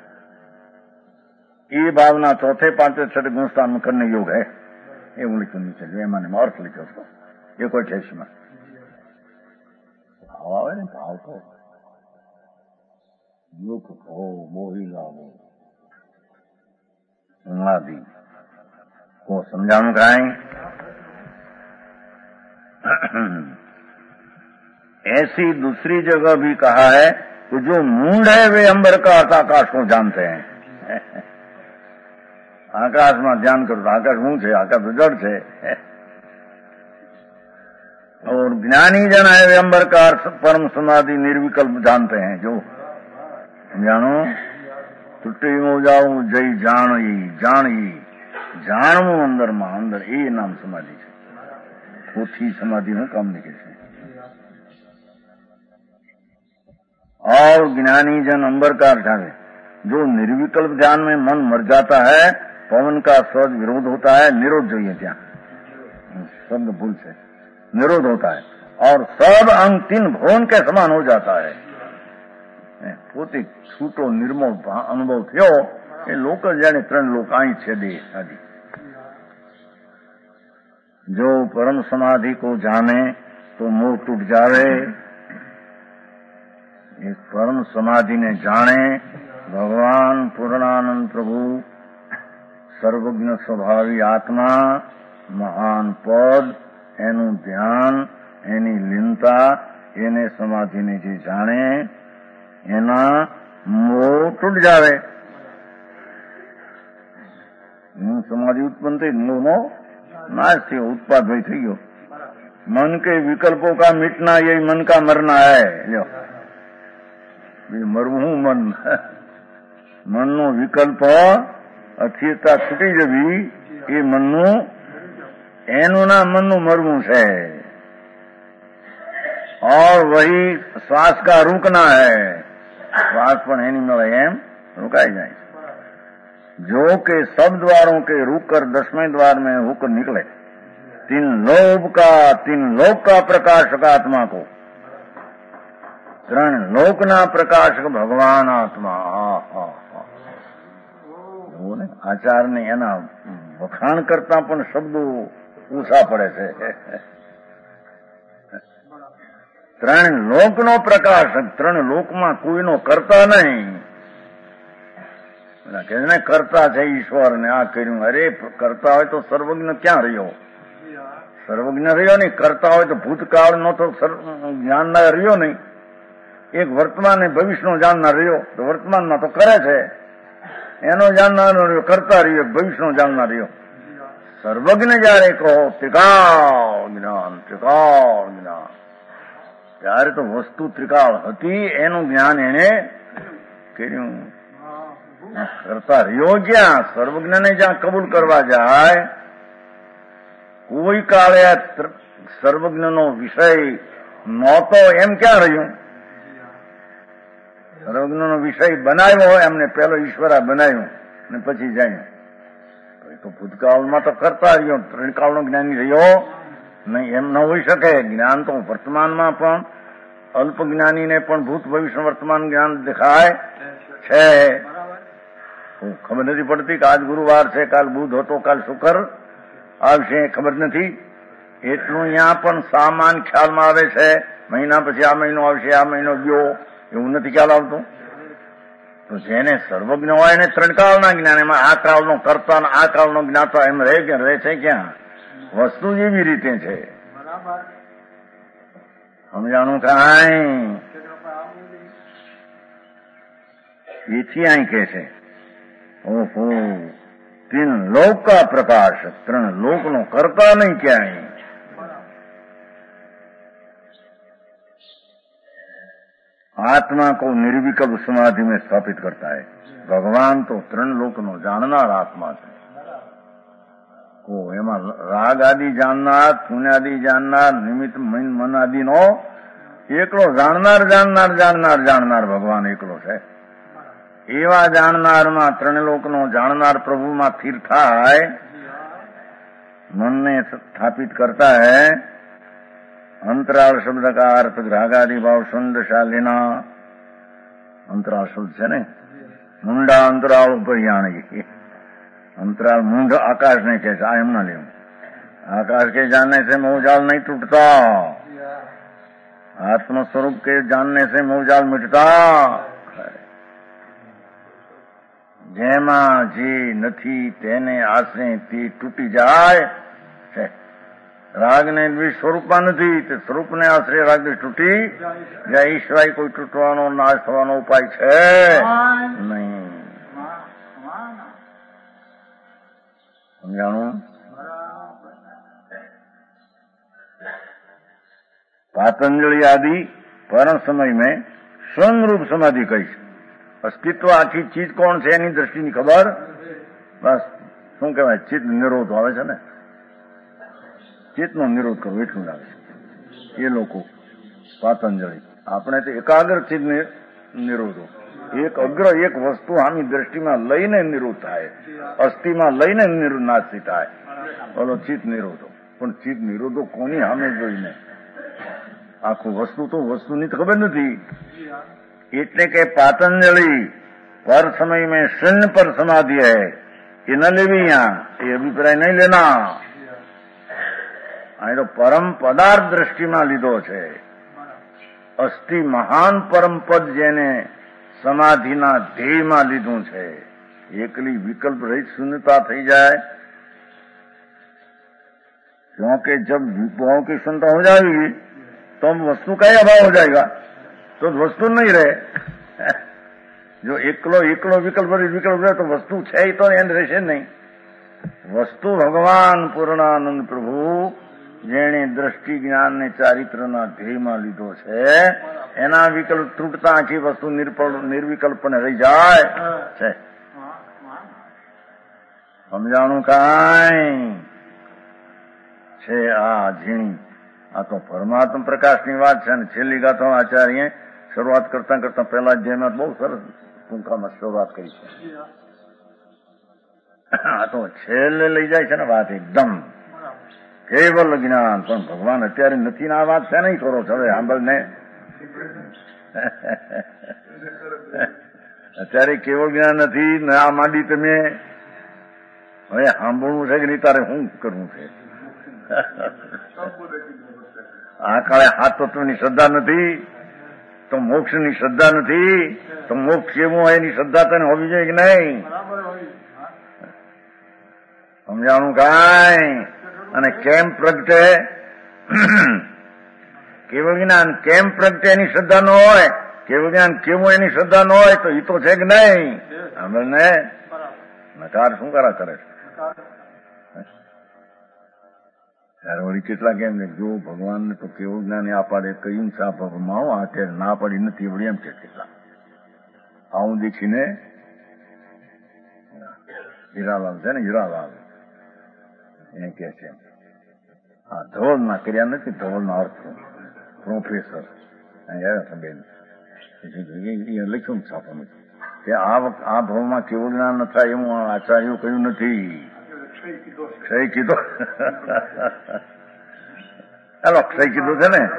ये भावना चौथे पांचवे छठे गुण स्थान में करने योग है। ये लिखो नीचे जो मैंने अर्थ लिखे उसको, ये कोई ठेस में भाव है, भाव को युग हो मोही लाभो आदि को समझाने का है। ऐसी दूसरी जगह भी कहा है कि जो मूढ़ है वे अंबर का अर्थ आकाश को जानते हैं। आकाश में ध्यान करो तो आकाश मुंह है, आकाश तो जड़ है। और ज्ञानी जन है वे अंबर का अर्थ परम समाधि निर्विकल्प जानते हैं। जो जानो टूटी मो जाऊ जई जान जान જાણવું અંદરમાં અંદર એ નામ સમાધિ છે. પોથી સમાધિનું કમ્યુનિકેશન. और ज्ञानी जन अंबर का अर्थ है जो निर्विकल्प ध्यान में मन मर जाता है, पवन का सहज विरोध होता है, निरोध જોઈએ ત્યાં शब्द भूल से निरोध होता है और सब अंग तीन भुवन के समान हो जाता है. પોતે છૂટો નિર્મળ અનુભવ થયો એ લોક જાણે ત્રણ લોક અહીં છે દે આદि. जो परम समाधि को जाने तो मोह टूट जावे. इस परम समाधि ने जाने भगवान पूर्णानंद प्रभु सर्वज्ञ स्वभावी आत्मा महान पद एनु ध्यान एनी लीनता एने समाधि ने जे जाने एना मोह टूट जावे. समाधि उत्पन्न थी, मोह मोह नाश थी, उत्पाद भाई थी गयो. मन के विकल्पों का मिटना यही मन का मरना है. जो मरવું મન મનનો વિકલ્પ અસ્થિરતા છૂટી જવી એ મનનું એનું ના મનનું મરવું છે. और वही श्वास का रुकना है. श्वास पर है नहीं મળે એમ रुकाई जाए. जो के सब द्वारों के रुक कर दसवें द्वार में होकर निकले, तीन लोभ का तीन लोक का प्रकाशक आत्मा को ત્રણ લોકના પ્રકાશક ભગવાન આત્મા. આચાર્યને એના વખાણ કરતા પણ શબ્દો ઓછા પડે છે. ત્રણ લોકનો પ્રકાશક, ત્રણ લોકમાં કોઈનો કરતા નહીં. કે કરતા છે ઈશ્વર ને આ કર્યું. અરે કરતા હોય તો સર્વજ્ઞ ક્યાં રહ્યો? સર્વજ્ઞ રહ્યો નહીં. કરતા હોય તો ભૂતકાળ નો તો જ્ઞાન ના રહ્યો નહીં. એક વર્તમાન ને ભવિષ્યનો જાણનાર રહ્યો તો વર્તમાનમાં તો કરે છે એનો જાણનાર રહ્યો, કરતા રહ્યો, ભવિષ્યનો જાણનાર રહ્યો. સર્વજ્ઞ જયારે કહો ત્રિકાળ જ્ઞાન ત્રિકાળ જ્ઞાન, ત્યારે તો વસ્તુ ત્રિકાળ હતી એનું જ્ઞાન એને કર્યું. કરતા રહ્યો ક્યાં? સર્વજ્ઞને જ્યાં કબૂલ કરવા જાય કોઈ કાળે સર્વજ્ઞનો વિષય નહોતો એમ ક્યાં રહ્યું? સર્વજ્ઞનો વિષય બનાવ્યો હોય એમને પેલો ઈશ્વરા બનાવ્યું ને પછી જાય તો ભૂતકાળમાં તો કરતા રહ્યો, ત્રિકાળનો જ્ઞાની રહ્યો નહીં. એમ ન હોઈ શકે. જ્ઞાન તો વર્તમાનમાં પણ અલ્પ જ્ઞાનીને પણ ભૂત ભવિષ્ય વર્તમાન જ્ઞાન દેખાય છે. ખબર નથી પડતી કે આજ ગુરુવાર છે, કાલ બુધ હતો, કાલ શુક્ર આવશે, ખબર નથી. એટલું અહીંયા પણ સામાન ખ્યાલમાં આવે છે. મહિના પછી આ મહિનો આવશે, આ મહિનો ગયો, એવું નથી ખ્યાલ આવતું. તો જેને સર્વજ્ઞ હોય ને ત્રણ કાળના જ્ઞાન, એમાં આ કાળનો કરતા આ કાળનો જ્ઞાતા એમ રહે કે રહે છે ક્યાં? વસ્તુ જ એવી રીતે છે. સમજાણું કાંઈ? એથી અહીં કે છે ઓહો तीन लोक का प्रकाश, त्रण लोक नो करता नहीं क्याय. आत्मा को निर्विकल्प समाधि में स्थापित करता है. भगवान तो त्रण लोक नो जाननार आत्मा है. को एમાં રાગ આદિ જાણનાર, પુણ્ય આદિ જાણનાર, નિમિત્ત મન આદિ નો એકલો જાણનાર જાણનાર જાણનાર જાણનાર ભગવાન એકલો છે. એવા જાણનારમાં ત્રણ લોકનો જાણનાર પ્રભુમાં સ્થિર થાય मन ने स्थापित करता है। अंतराल शब्द का अर्थ रागादि भाव संदशालीना अंतराल शब्द है ने मुंडा अंतराल ઉપર જાણે अंतराल मुंड आकाश नहीं कहता आ एम ना ले आकाश के जानने से मोहजाल नहीं टूटता आत्म स्वरूप के जानने से मोहजाल मिटता જેમાં જે નથી તેને આશરે તે તૂટી જાય છે રાગને દ્વેષ સ્વરૂપમાં નથી તે સ્વરૂપને આશરે રાગ દ્વેષ તૂટી જાય એ સિવાય કોઈ તૂટવાનો નાશ થવાનો ઉપાય છે નહીં સમજાણું पातंजलि आदि परण समय में स्वयं रूप समाधि कही अस्तित्व आखी चीज कोण છે એની દ્રષ્ટિની ખબર બસ શું કહેવાય ચિત્ત નિરોધ આવે છે ને ચિત્તનો નિરોધ કરવો એટલું લાગે છે એ લોકો પાતંજલિ આપણે તો એકાગ્ર ચિત્ત નિરોધો એક અગ્ર એક વસ્તુ આની દ્રષ્ટિમાં લઈને નિરોધ થાય અસ્થિમાં લઈને નિરોધ નાશી થાય બોલો ચિત્ત નિરોધો પણ ચિત્ત નિરોધો કોની સામે જોઈને આખું વસ્તુ તો વસ્તુની તો ખબર નથી એટલે કે पातंजलि पर समय में शून्य पर समाधि है ये न लेवी यहाँ ये अभिप्राय नहीं लेना आ तो परम पदार्थ दृष्टि में लीधो छे अस्थि महान परम पद जेने समाधि ना ध्येय में लीधु छे एकली विकल्प रहित शून्यता थी जाए क्योंकि जब विभाव की शून्यता हो जाएगी तो वस्तु का ही अभाव हो जाएगा तो वस्तु नहीं रहे जो एकलो एकलो विकल्प विकल्प रहे तो वस्तु है ही तो एंड रहશે नहीं वस्तु भगवान पूर्णानंद प्रभु जेने दृष्टि ज्ञान ने चारित्र ना ध्येय में लीधो छे एना विकल्प त्रुटता आखी वस्तु निर्विकल्प ने रही जाए छे समझाणु काई छे आ झीणी आ तो परमात्मा प्रकाश की बात है छेल्ली गाथो आचार्य शुरुआत करता करता पहला अध्याय बहुत सरस टूंका में शुरुआत करी आ तो छेल्ले लई जाए छे ने बात एकदम केवल ज्ञान पण भगवान अत्यारे नथी ने आ बात छे नहीं करो छे हवे सांभळने अत्यारे केवल ज्ञान नथी ने आ मांडी तमे हवे सांभळવું છે કે નહીં તારે શું કરવું છે આ કાળે હાથ તત્વની શ્રદ્ધા નથી તો મોક્ષની શ્રદ્ધા નથી તો મોક્ષ કેવું હોય એની શ્રદ્ધા તને હોવી જોઈએ કે નહીં સમજાણું કાંઈ અને કેમ પ્રગટે કેવળ જ્ઞાન કેમ પ્રગટે એની શ્રદ્ધા ન હોય કેવળ જ્ઞાન કેવું એની શ્રદ્ધા ન હોય તો એ તો છે કે નહીં આપણને નકાર શું કરા કરે છે ત્યારે વળી કેટલા કેમ ને જો ભગવાન ને તો કેવું જ્ઞાન આપાડે કયું સાપ માવો અત્યારે ના પાડી નથી વળી એમ છે કેટલા આવું દેખીને હીરાલાલ છે ને હીરાલાલ એ કે છે આ ધવલ ના કર્યા નથી ધવલ ના અર્થ પ્રોફેસર બેન લખ્યું છાપવાનું કે આ આ ભાવમાં કેવું જ્ઞાન ન થાય એવું આચાર્યો કહ્યું નથી ક્ષય કીધો ચાલો ક્ષય કીધું છે ને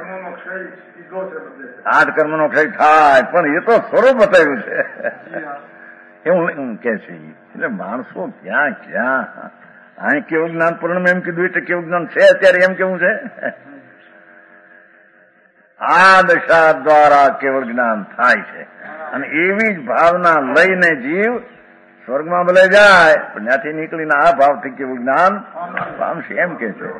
આઠ કર્મ નો ક્ષય થાય પણ એ તો સ્વરૂપ બતાવ્યું છે એવું કે છે એટલે માણસો ક્યાં ક્યાં અહીં કેવું જ્ઞાન પૂર્ણ એમ કીધું એટલે કેવું જ્ઞાન છે અત્યારે એમ કેવું છે આ દશા દ્વારા કેવળ જ્ઞાન થાય છે અને એવી જ ભાવના લઈને જીવ સ્વર્ગમાં ભલે જાય પણ ત્યાંથી નીકળીને આ ભાવથી કેવું જ્ઞાન પામશે એમ કે છે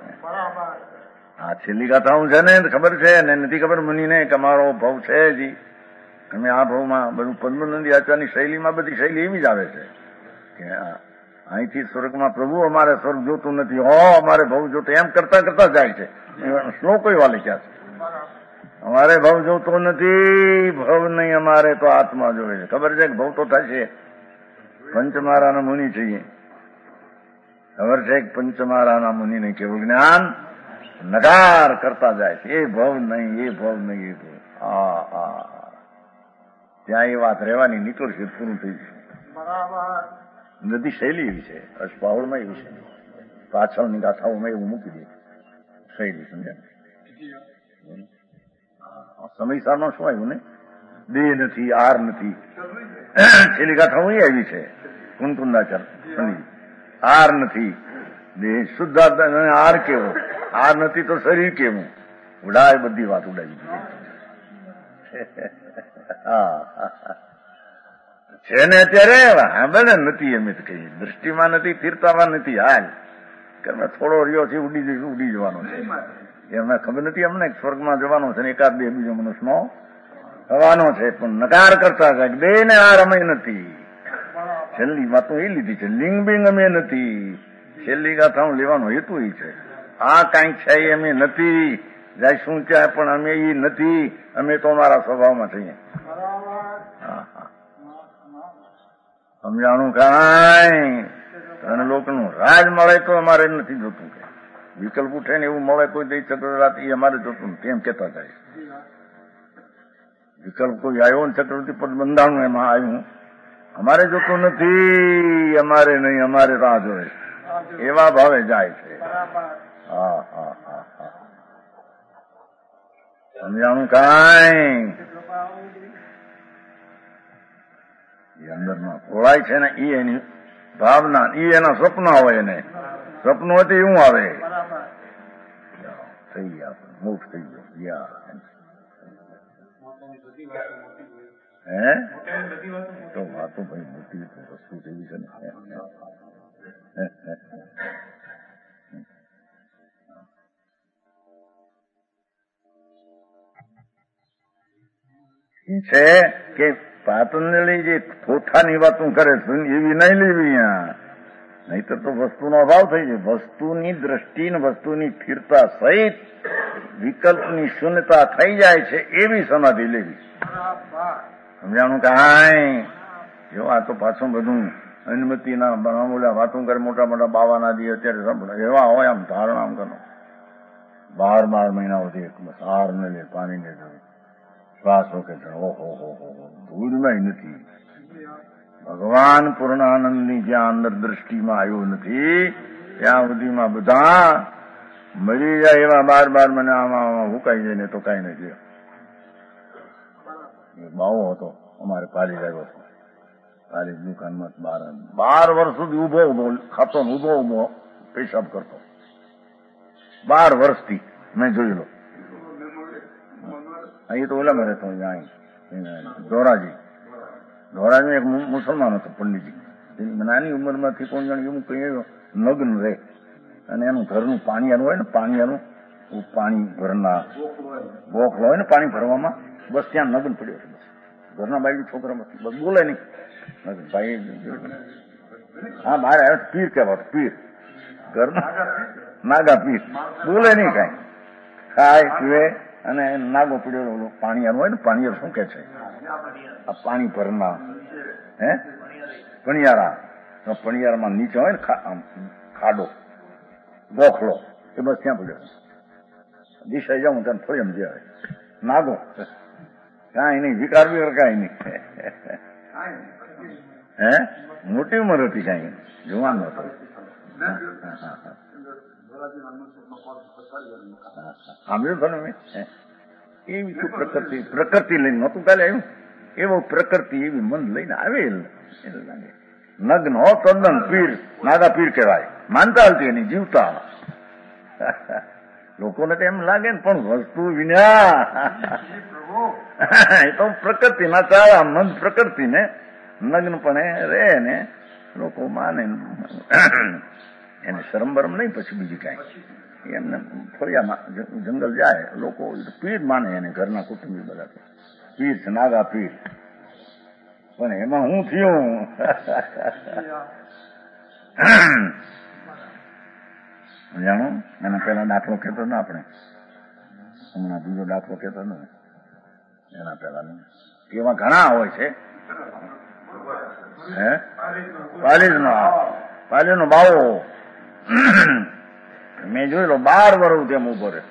આ છેલ્લી ગાથાઓ છે ને ખબર છે ને નથી ખબર મુનિને કે અમારો ભાવ છે જી અમે આ ભાવમાં બધું પદ્મનંદી આચાર્યની શૈલીમાં બધી શૈલી એવી જ આવે છે કે અહીંથી સ્વર્ગમાં પ્રભુ અમારે સ્વર્ગ જોતું નથી હો અમારે ભાવ જોતો એમ કરતા કરતા જાય છે શ્લોકો એવા લખ્યા છે અમારે ભાવ જોતો નથી ભાવ નહીં અમારે તો આત્મા જોવે છે ખબર છે કે ભાવ તો થશે પંચમારાના મુનિ છીએ ખબર છે કે પંચમારાના મુનિને કેવું જ્ઞાન નકાર કરતા જાય છે એ ભાવ નહીં એ ભાવ નહીં એ ભાવ હા હા ત્યાં એ વાત રહેવાની નીકળશે પૂરું થઈ જશે નદી શૈલી એવી છે અષ્ટપાવળમાં એવી છે પાછળની ગાથાઓ મેં એવું મૂકી દે શૈલી સમજ્યા. સમયસારનો શું આવ્યું ને? દેહ નથી, આર નથી. છેલ્લી ગાથાઓ એ આવી છે કુંતુંડાચર આર નથી, દેહ શુદ્ધ આર કેવો, આર નથી તો શરીર કેવું? ઉડાય બધી વાત ઉડાવી દીધી. છે ને અત્યારે હા ભલે નથી એમ જ કહીએ, દ્રષ્ટિમાં નથી, ફીરતામાં નથી. હાલ કે અમે થોડો રહ્યો છે ઉડી જઈશું, ઉડી જવાનો છે એમને ખબર નથી. અમને સ્વર્ગમાં જવાનો છે ને એકાદ બે બીજો મનુષ્યનો થવાનો છે, પણ નકાર કરતા છે બે ને આ રમય નથી. છેલ્લી વાતો એ લીધી છે, લિંગ બિંગ અમે નથી. છેલ્લી ગાથા લેવાનો હેતુ એ છે, આ કાંઈક છે અમે નથી, જાય શું છે પણ અમે એ નથી, અમે તો અમારા સ્વભાવમાં છીએ. સમજાણું કાંઈ? અને લોકોનું રાજ મળે તો અમારે નથી જોતું, કે વિકલ્પ ઉઠે ને એવું મળે કોઈ દઈ ચક્રવર્તી, એ અમારે જોતું નથી એમ કેતા જાય. વિકલ્પ કોઈ આવ્યો ને ચક્રવર્તી પદ બંધાણું એમાં આવ્યું, અમારે જોતું નથી, અમારે નહીં, અમારે રાહ જોવે એવા ભાવે જાય છે. હા હા હા હા સમજાણું કાંઈ? એ અંદરમાં ખોળાય છે ને એ એની ભાવના, એ એના સપના હોય, એને સપનું હતું એવું આવે. થઈ ગયા મોક્ષ થઈ ગયો. હે તો વાતો ભાઈ મોટી વસ્તુ થઈ છે ને. છે કે પાતંજલિ જે થોથાની વાતો કરે છે એવી નહીં લેવી અહીંયા, નહીતર તો વસ્તુનો અભાવ થઈ જાય. વસ્તુની દ્રષ્ટિ ને વસ્તુની સ્થિરતા સહિત વિકલ્પની શૂન્યતા થઈ જાય છે એવી સમાધિ લેવી. સમજાણું કાંઈ? જો આ તો પાછું બધું અનુમતિના ઓલા વાતો કરે મોટા મોટા બાવાના દી અત્યારે સાંભળે એવા હોય, આમ ધારણા આમ કરો બાર બાર મહિના સુધી બસ હાર ને લે, પાણી ને જોઈએ, શ્વાસ રોકે છે, ઓહો હો હો ધૂળમાં નથી. ભગવાન પૂર્ણાનંદની જ્યાં અંદર દ્રષ્ટિમાં આવ્યું નથી ત્યાં સુધીમાં બધા મરી જાય એવા બાર બાર મને આમાં આમાં હુકાઈ જાય ને તો કઈ નથી. બાવો હતો અમારે પાલી આવ્યો હતો, પાલી દુકાનમાં બાર બાર વર્ષ સુધી ઉભો ઉભો ખાતો ને ઉભો ઉભો પેશાબ કરતો, બાર વર્ષથી મેં જોઈ લો. અહીં તો ઓલામાં રહેતો ધોરાજી, ધોરાજી એક મુસલમાન હતો પંડિતજી, નાની ઉંમરમાંથી કોઈ જણ એવું કઈ લગ્ન રહે અને એનું ઘરનું પાણીયાનું હોય ને, પાણીયાનું પાણી ઘરના બોખલો હોય ને પાણી ભરવામાં, બસ ત્યાં લગ્ન પડ્યો છે. બસ ઘરના બાઈ છોકરા બસ બોલે નહીં. ભાઈ હા બહાર આવ્યો પીર કહેવાતો, પીર ઘરના નાગા પીર, બોલે નહીં કાંઈ, ખાય પીવે અને નાગો પીડ્યો પાણીયાનું હોય ને, પાણીયાર શું કે છે આ પાણી ભરના હે પણિયારા, પણિયારામાં નીચે હોય ને ખાડો બોખલો, એ બસ ત્યાં પડ્યો. દિશા જાઉં ત્યાં થોડી એમ જે નાગો કાંઈ નહીં, વિકાર વિકાર કાંઈ નહીં. હે મોટી ઉંમર હતી, કાંઈ જુવાન હતો. સાંભળ્યું તમે મેં એવી શું પ્રકૃતિ, પ્રકૃતિ લઈને નહોતું કાલે આવ્યું, એવો પ્રકૃતિ એવી મન લઈને આવેલ લાગે. નગ્ન હો તદ્દન પીર, નાગા પીર કહેવાય, માનતા હતી એની જીવતા. લોકોને તો એમ લાગે ને પણ વસ્તુ વિના એ તો પ્રકૃતિના ચાળા મન પ્રકૃતિ ને નગ્નપણે રે ને લોકો માને, એને શરમ બરમ નહીં પછી બીજી કાંઈ. એમને ફળિયામાં જંગલ જાય લોકો પીર માને એને, ઘરના કુટુંબી બધા પીર છે, નાગા પીર. પણ એમાં હું થયું જાણો, એના પેલા દાખલો કહેતો ને આપણે, હમણાં બીજો દાખલો કહેતો ને એના પેલા એવા ઘણા હોય છે. હે પાલીનો પાલીનો બાવો મેં જોઈ લો, બાર વર્ષ તેમ ઉભો રહે,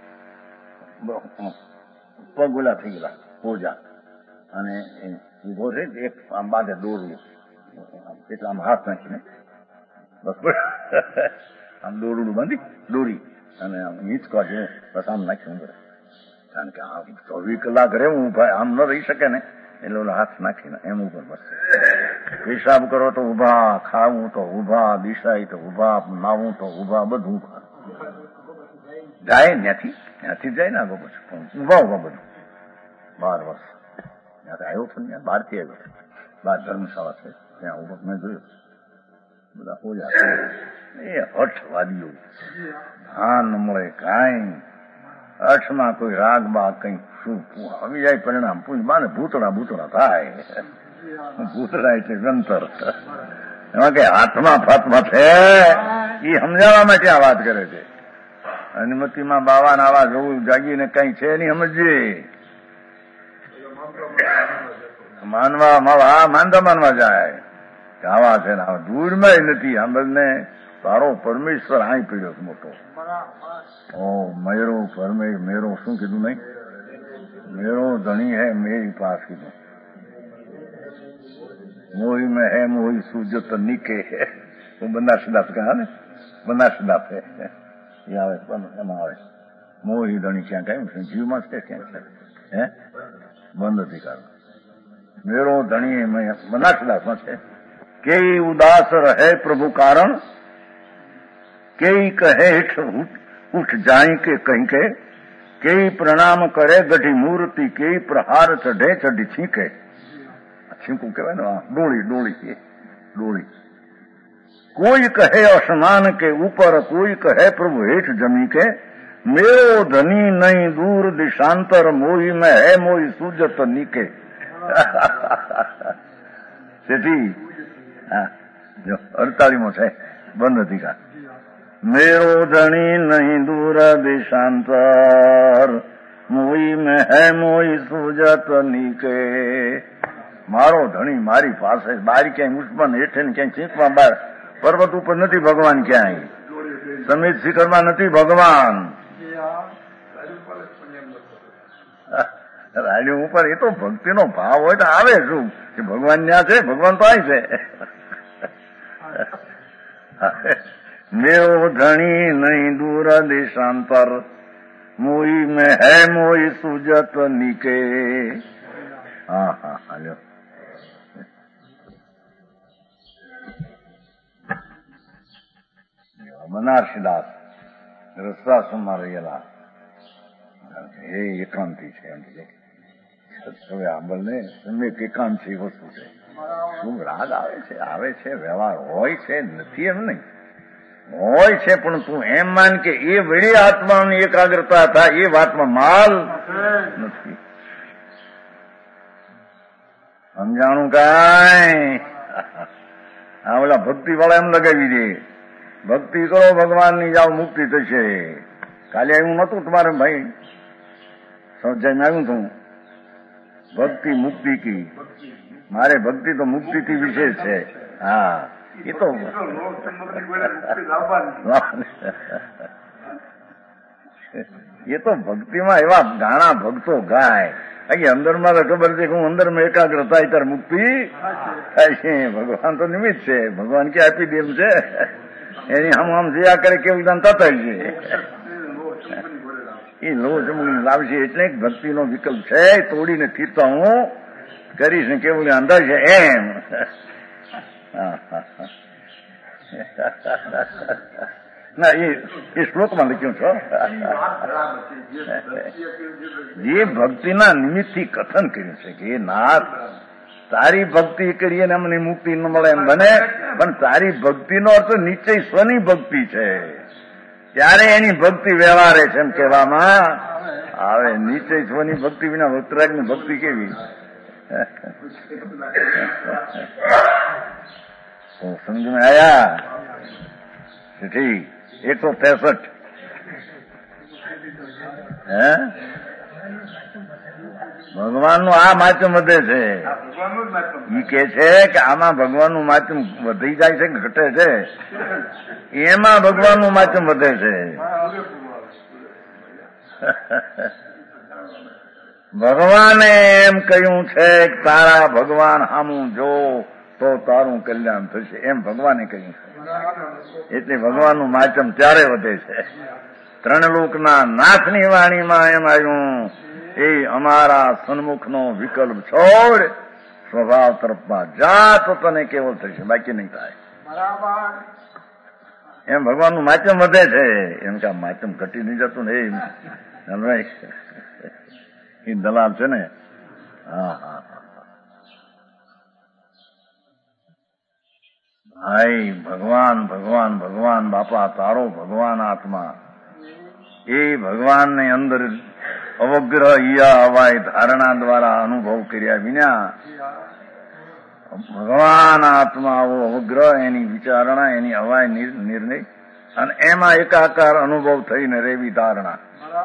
પગ ઓલા થઈ ગયેલા પોજા, અને ઉભો રહે એક આમ બાંધે દોરલું એટલે આમ હાથ નાખીને બસ આમ દોરડું બાંધી દોરી અને આમ હિંચકો છે બસ આમ નાખ્યું કરે, કારણ કે આમ ચોવીસ કલાક રહેવું ઉભા આમ ન રહી શકે ને, એટલે ઓલો હાથ નાખીને એમ ઉપર બસ. પેશાબ કરો તો ઉભા, ખાવું તો ઉભા, દિશાય તો ઉભા, નાવું તો ઉભા, બધું ઉભા જાય. ત્યાંથી ત્યાંથી જાય ને આગળ પછી ઉભા ઉભા બધું. બાર વર્ષ ત્યાંથી આવ્યો છું ને, બહાર થી આવ્યો, બાર ધર્મશાળા છે ત્યાં ઉભો મેં જોયું બધા પૂજા એ હઠવાદીઓ ભાન મળે કાંઈ, અઠમાં કોઈ રાગ બાગ કઈ શું આવી જાય પરિણામ પૂછ બાને ભૂતડા ભૂતડા થાય. ભૂતડા એટલે જંતર, એમાં કઈ હાથમાં ફાથમાં છે એ સમજાવવામાં ક્યાં વાત કરે છે. અનુમતિમાં બાવા આવા જોવું જાગીને કઈ છે નહીં સમજીએ. માનવા હા માનતા માનવા જાય આવા છે ને આવા દૂરમાં નથી. સાંભળને તારો પરમેશ્વર આઈ પીડ્યો મોટો. ઓ મેરો પરમે મેરો શું કીધું નહીં, મેરો ધણી હે મેરી પાસ કીધું. મોહી મેં હે મોહી સૂજત નીકે. હું બનાસદાસ કહા ને, બનાસદાસ હે એ આવે એમાં આવે મોહી ધણી ક્યાં કહ્યું છે જીવમાં છે ક્યાં છે હે બંધ અધિકાર મેરો ધણી બનાસદાસમાં છે. કે ઉદાસ રહે પ્રભુ કારણ, કે કહે હેઠ ઉઠ જાય કે કहीं કે, કે પ્રણામ કરે ગઢી મૂર્તિ, કે પ્રહાર ચઢે ચઢી છીંકે. છીંકું કહેવાય ને ડોળી ડોળી ડોળી. કોઈ કહે અસમાન કે ઉપર, કોઈ કહે પ્રભુ હેઠ જમી કે, મેરો ધની નહીં દૂર દિશાંતર, મોહી મેં હે મોહી સૂજત નીકે. તેથી હા જો અડતાલીમો છે બંધ અધિકાર. મેરો ધણી નહીં દૂર દિશાંતર, મોહી મેં હે મોહી સૂજત નીકે. મારો ધણી મારી પાસે, બહાર ક્યાંય ઉષ્મન હેઠે ને ક્યાંય ચીંકમાં બહાર પર્વત ઉપર નથી ભગવાન, ક્યાંય સમિત શિખરમાં નથી ભગવાન. રાડ્યો ઉપર એ તો ભક્તિનો ભાવ હોય તો આવે શું કે ભગવાન ત્યાં છે, ભગવાન તો આવી છે. મેરો ધણી નહીં દૂર દેશાંતર, મોહી મેં હે મોહી સૂજત નીકે. હા હા હાલ્યો બનારસીદાસ રસાસમાં રહેલા એ એકાંતિ છે એમ છે. હવે આંબલને સમ્યક એકાંતિ વસ્તુ છે. શું રાગ આવે છે, આવે છે, વ્યવહાર હોય છે, નથી એમ નહીં, હોય છે, પણ તું એમ માન કે એ વળી આત્માની એકાગ્રતા થાય એ વાતમાં માલ નથી. સમજાણું કાંઈ? આ ઓલા ભક્તિ વાળા એમ લગાવી દે, ભક્તિ કરો ભગવાનની જાઓ મુક્તિ થશે. કાલે આવ્યું નતું તમારે ભાઈ સમજાય આવ્યું તું ભક્તિ મુક્તિ કી, મારે ભક્તિ તો મુક્તિ થી વિશેષ છે. હા એ તો એ તો ભક્તિમાં એવા ગાણા ભક્તો ગાય. અહીં અંદરમાં તો ખબર છે કે હું અંદરમાં એકાગ્ર થાય ત્યારે મુક્તિ થાય છે. ભગવાન તો નિમિત્ત છે, ભગવાન ક્યાં આપી દે એમ છે. એની આમ આમ જયા કરે કેવું દાન થતા છે એ લો જમું લાવશે. એટલે ભક્તિનો વિકલ્પ છે, તોડીને થીરતા હું કરીશ ને કેવું અંદાજ છે એમ. ના એ એ શ્લોકમાં લખ્યું છો. જે ભક્તિના નિમિત્તથી કથન કર્યું છે કે નાથ તારી ભક્તિ કરીએ ને અમને મુક્તિ ન મળે એમ બને, પણ તારી ભક્તિનો અર્થ નિશ્ચય સ્વની ભક્તિ છે, ત્યારે એની ભક્તિ વ્યવહારે છે એમ કહેવામાં આવે. નિશ્ચય સ્વની ભક્તિ વિના વક્તરાજની ભક્તિ કેવી? સમજમાં આયા? ઠીક એકસો ત્રેસઠ હે ભગવાનનું આ માધ્યમ વધે છે. ઈ કે છે કે આમાં ભગવાનનું માધ્યમ વધી જાય છે કે ઘટે છે? એમાં ભગવાનનું માધ્યમ વધે છે. ભગવાને એમ કહ્યું છે કે તારા ભગવાન હામું જો તો તારું કલ્યાણ થશે, એમ ભગવાને કહ્યું. એટલે ભગવાનનું માચમ ત્યારે વધે છે. ત્રણ લોકના નાથની વાણીમાં એમ આવ્યું, એ અમારા સન્મુખનો વિકલ્પ છોડ, સ્વભાવ તરફમાં જા તો તને કેવો થશે, બાકી નહીં થાય. એમ ભગવાનનું માચમ વધે છે. એમ કે માચમ ઘટી નહીં જતું ને એ દલાલ છે ને. હા હા ભાઈ, ભગવાન ભગવાન ભગવાન બાપા, તારો ભગવાન આત્મા, એ ભગવાનને અંદર અવગ્રહ ઈયા હવાય ધારણા દ્વારા અનુભવ કર્યા વિના ભગવાન આત્મા આવો અવગ્રહ, એની વિચારણા, એની હવાય નિર્ણય, અને એમાં એકાકાર અનુભવ થઈને રેવી ધારણા.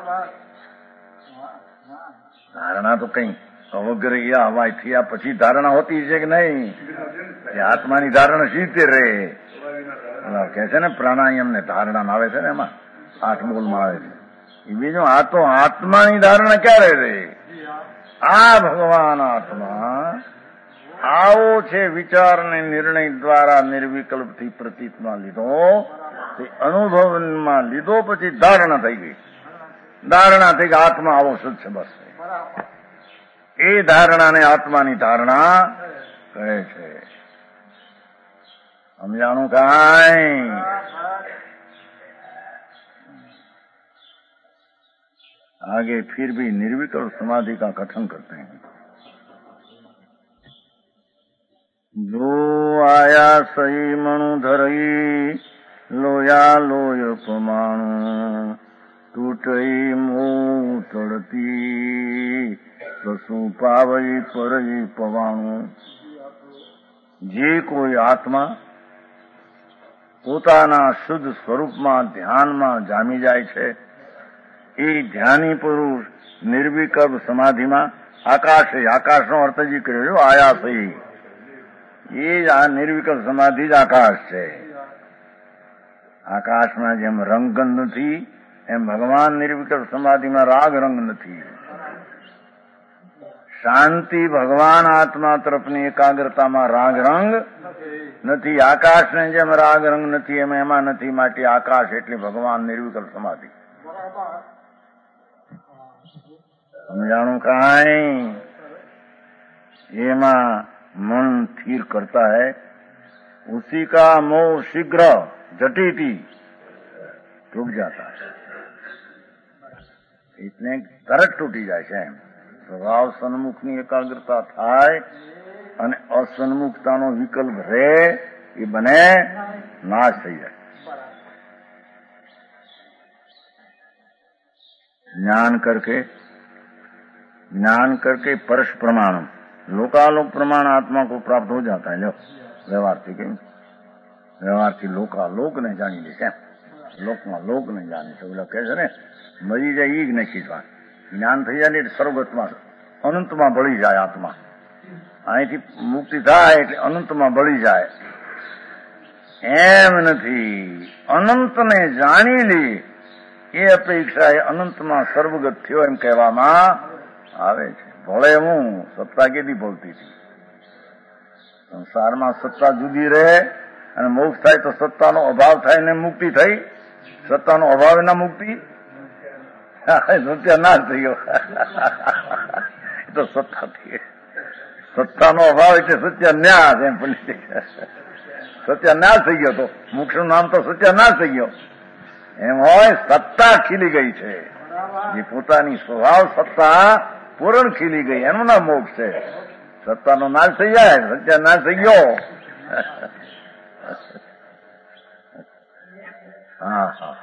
ધારણા તો કઈ અવગ્રહ ઈયા હવાય થયા પછી ધારણા હોતી છે કે નહીં? એ આત્માની ધારણા સીતે રે. કે છે ને પ્રાણાયામ ને ધારણા આવે છે ને, એમાં આઠ બોલમાં આવે છે. એ બીજું આ તો આત્માની ધારણા ક્યારે રે? આ ભગવાન આત્મા આવો છે વિચાર ને નિર્ણય દ્વારા નિર્વિકલ્પથી પ્રતીતમાં લીધો, તે અનુભવમાં લીધો, પછી ધારણા થઈ ગઈ. ધારણા થઈ ગઈ આત્મા આવો શુદ્ધ છે. બસ એ ધારણાને આત્માની ધારણા કહે છે. સમજાણું કાંઈ? आगे फिर भी निर्विकल्प समाधि का कथन करते हैं. जो आया सही मणु धरई लोया लोय पमाणु तूटई मोह तड़ती ससु पावई परई पवाणु. જે કોઈ આત્મા પોતાના શુદ્ધ સ્વરૂપમાં ધ્યાનમાં જામી જાય છે, એ ધ્યાની પુરુષ નિર્વિકલ્પ સમાધિમાં આકાશ, આકાશનો અર્થ જ કર્યો આયાસી, એ જ આ નિર્વિકલ્પ સમાધિ જ આકાશ છે. આકાશમાં જેમ રંગગંધ નથી, એમ ભગવાન નિર્વિકલ્પ સમાધિમાં રાગ રંગ નથી. શાંતિ ભગવાન આત્મા તરફની એકાગ્રતામાં રાગ રંગ નથી. આકાશને જેમ રાગ રંગ નથી, એમ એમાં નથી. માટે આકાશ એટલે ભગવાન નિર્વિકલ્પ સમાધિ. समझाणु काई? एमा मन स्थिर करता है, उसी का मोह शीघ्र झटीती टूट जाता है. इतने तरत टूटी જાય છે. એમ સ્વભાવ સન્મુખની એકાગ્રતા થાય અને અસન્મુખતાનો વિકલ્પ રહે, એ બને નાશ થઈ જાય. ज्ञान करके ज्ञान करके परश प्रमाण लोकालोक प्रमाण आत्मा को प्राप्त हो जाता है. लो व्यवहार थी कहीं व्यवहार थी लोकालोक ने जानी લે છે. લોકમાં લોક ને જાણે છે. ઓલા કહે છે ને મરી જાય ઈ જ નથી વાત. જ્ઞાન થઈ જાય એટલે સર્વગતમાં અનંતમાં ભળી જાય આત્મા. અહીંથી મુક્તિ થાય એટલે અનંતમાં ભળી જાય. એમ નથી. અનંતને જાણી લે એ અપેક્ષા એ અનંતમાં સર્વગત થયો એમ કહેવામાં આવે છે. ભળે હું સત્તા કેદી ભળતી હતી? સંસારમાં સત્તા જુદી રહે અને મોક્ષ થાય તો સત્તાનો અભાવ થાય ને મુક્તિ થઈ. સત્તાનો અભાવ એના મુક્તિ સત્યાનાશ થઈ ગયો. એ તો સત્તા થઈ. સત્તાનો અભાવ એટલે સત્યાન્યાસ એમ બોલી. સત્યાનાશ થઈ ગયો. તો મોક્ષનું નામ તો સત્યાનાશ થઈ ગયો. એમ હોય સત્તા ખીલી ગઈ છે. જે પોતાની સ્વભાવ સત્તા પૂરણ ખીલી ગઈ, એનું નામ મોક્ષ છે. સત્તાનો નાશ થઈ જાય, સત્યાનાશ થઈ ગયો. હા હા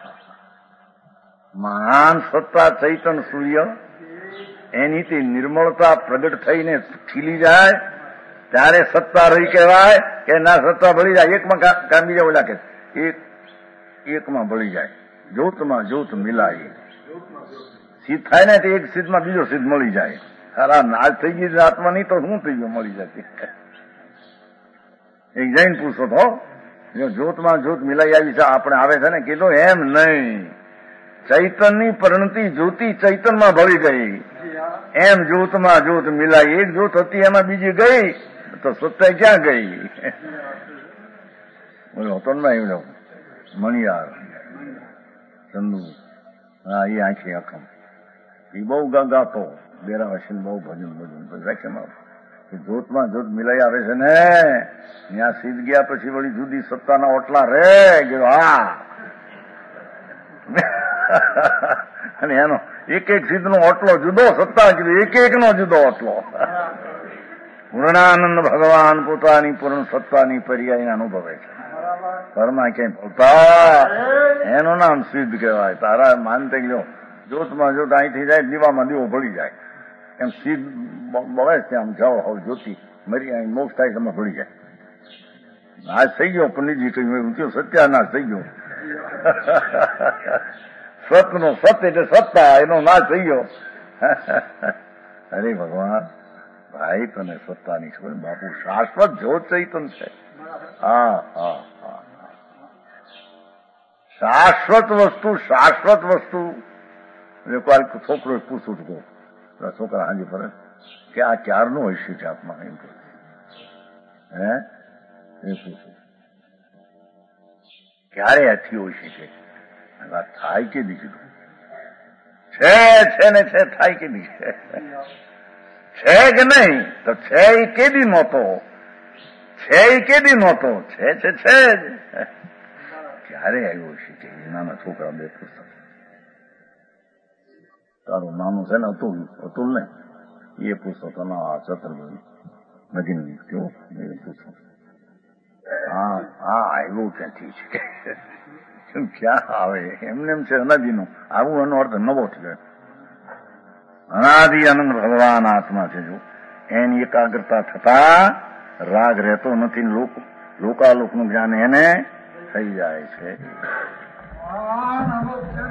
મહાન સત્તા ચૈતન સૂર્ય, એની તે નિર્મળતા પ્રગટ થઈને ખીલી જાય ત્યારે સત્તા રહી કહેવાય કે ના સત્તા ભળી જાય. એકમાં કામી જાય ઓલા કે એક એકમાં ભળી જાય. જ્યોતમાં જ્યોત મિલાય. સિદ્ધ થાય ને તો એક સિદ્ધમાં બીજો સિદ્ધ મળી જાય. ખરા નાશ થઈ ગઈ આત્મા નહીં તો શું થઈ ગયું? મળી જતી. એક જૈન પૂછો તો જ્યોતમાં જ્યોત મિલાઈ આવી છે. આપણે આવે છે ને કીધું એમ નહીં. ચૈતનની પરિણતિ જ્યોતિ ચૈતનમાં ભળી ગઈ. એમ જ્યોતમાં જ્યોત મિલાઈ. એક જ્યોત હતી એમાં બીજી ગઈ તો સત્તા ક્યાં ગઈ? બોલો હતો ને એવડો મણિયાર ચંદુ, હા એ આંખી અખમ, એ બહુ ગાતો બેરાવાસી બહુ ભજન ભજન વ્યાખ્યામાં જોતમાં જોત મિલાઈ આવે છે ને, ત્યાં સીધ ગયા પછી વળી જુદી સત્તાના ઓટલા રે ગયો. હા અને એનો એક એક સિદ્ધ નો ઓટલો જુદો, સત્તા કીધું એક એક નો જુદો ઓટલો. પૂર્ણાનંદ ભગવાન પોતાની પૂર્ણ સત્તાની પર્યાય અનુભવે છે. ઘરમાં ક્યાંય ભવતા એનું નામ સિદ્ધ કહેવાય. તારા માનતે ગયો જોતમાં જોત અહીંથી જાય દીવામાં દીવો ભળી જાય એમ સિદ્ધ બળે છે. આમ જાઓ હવે જ્યોતિ મરી અહીં મોક્ષ થાય તમે ભળી જાય. આજ થઈ ગયો પંડિતજી કહ્યું કયો સત્યાનાશ થઈ ગયો. સતનો સત એટલે સત્તા, એનો નાશ થઈ ગયો. અરે ભગવાન ભાઈ તને સત્તાની ખબર, બાપુ શાશ્વત જ્યોત ચૈતન છે. હા હા હા શાશ્વત વસ્તુ, શાશ્વત વસ્તુ. કાલ છોકરો પૂછું છું છોકરા હાજી ફરે કે આ ક્યારનું હશે છે આપમાં એમ કે હે એ પૂછું ક્યારે આથી હશે છે? થાય કે દીકરું છે છે ને છે થાય કે દી છે કે નહીં? તો છે એ કેદી નહોતો, છે એ કેદી નહોતો, છે છે છે જ. ક્યારે આવ્યો હશે કે નાના છોકરા બે પુસ્તક. તારું નાનું છે ને અતુલ, અતુલ ને એ પુસ્તક ના ચતુર્ભુજ નગીન કેવું એ પુસ્તક. હા હા આવ્યું ક્યાંથી છે? ક્યાં આવે એમને એમ છે અનાદિનું. આવું એનો અર્થ નવો છે. અનાદિ આનંદ ભગવાન આત્મા છે. જો એની એકાગ્રતા થતા રાગ રહેતો નથી. લોક લોકાલોકનું જ્ઞાન એને થઈ જાય છે.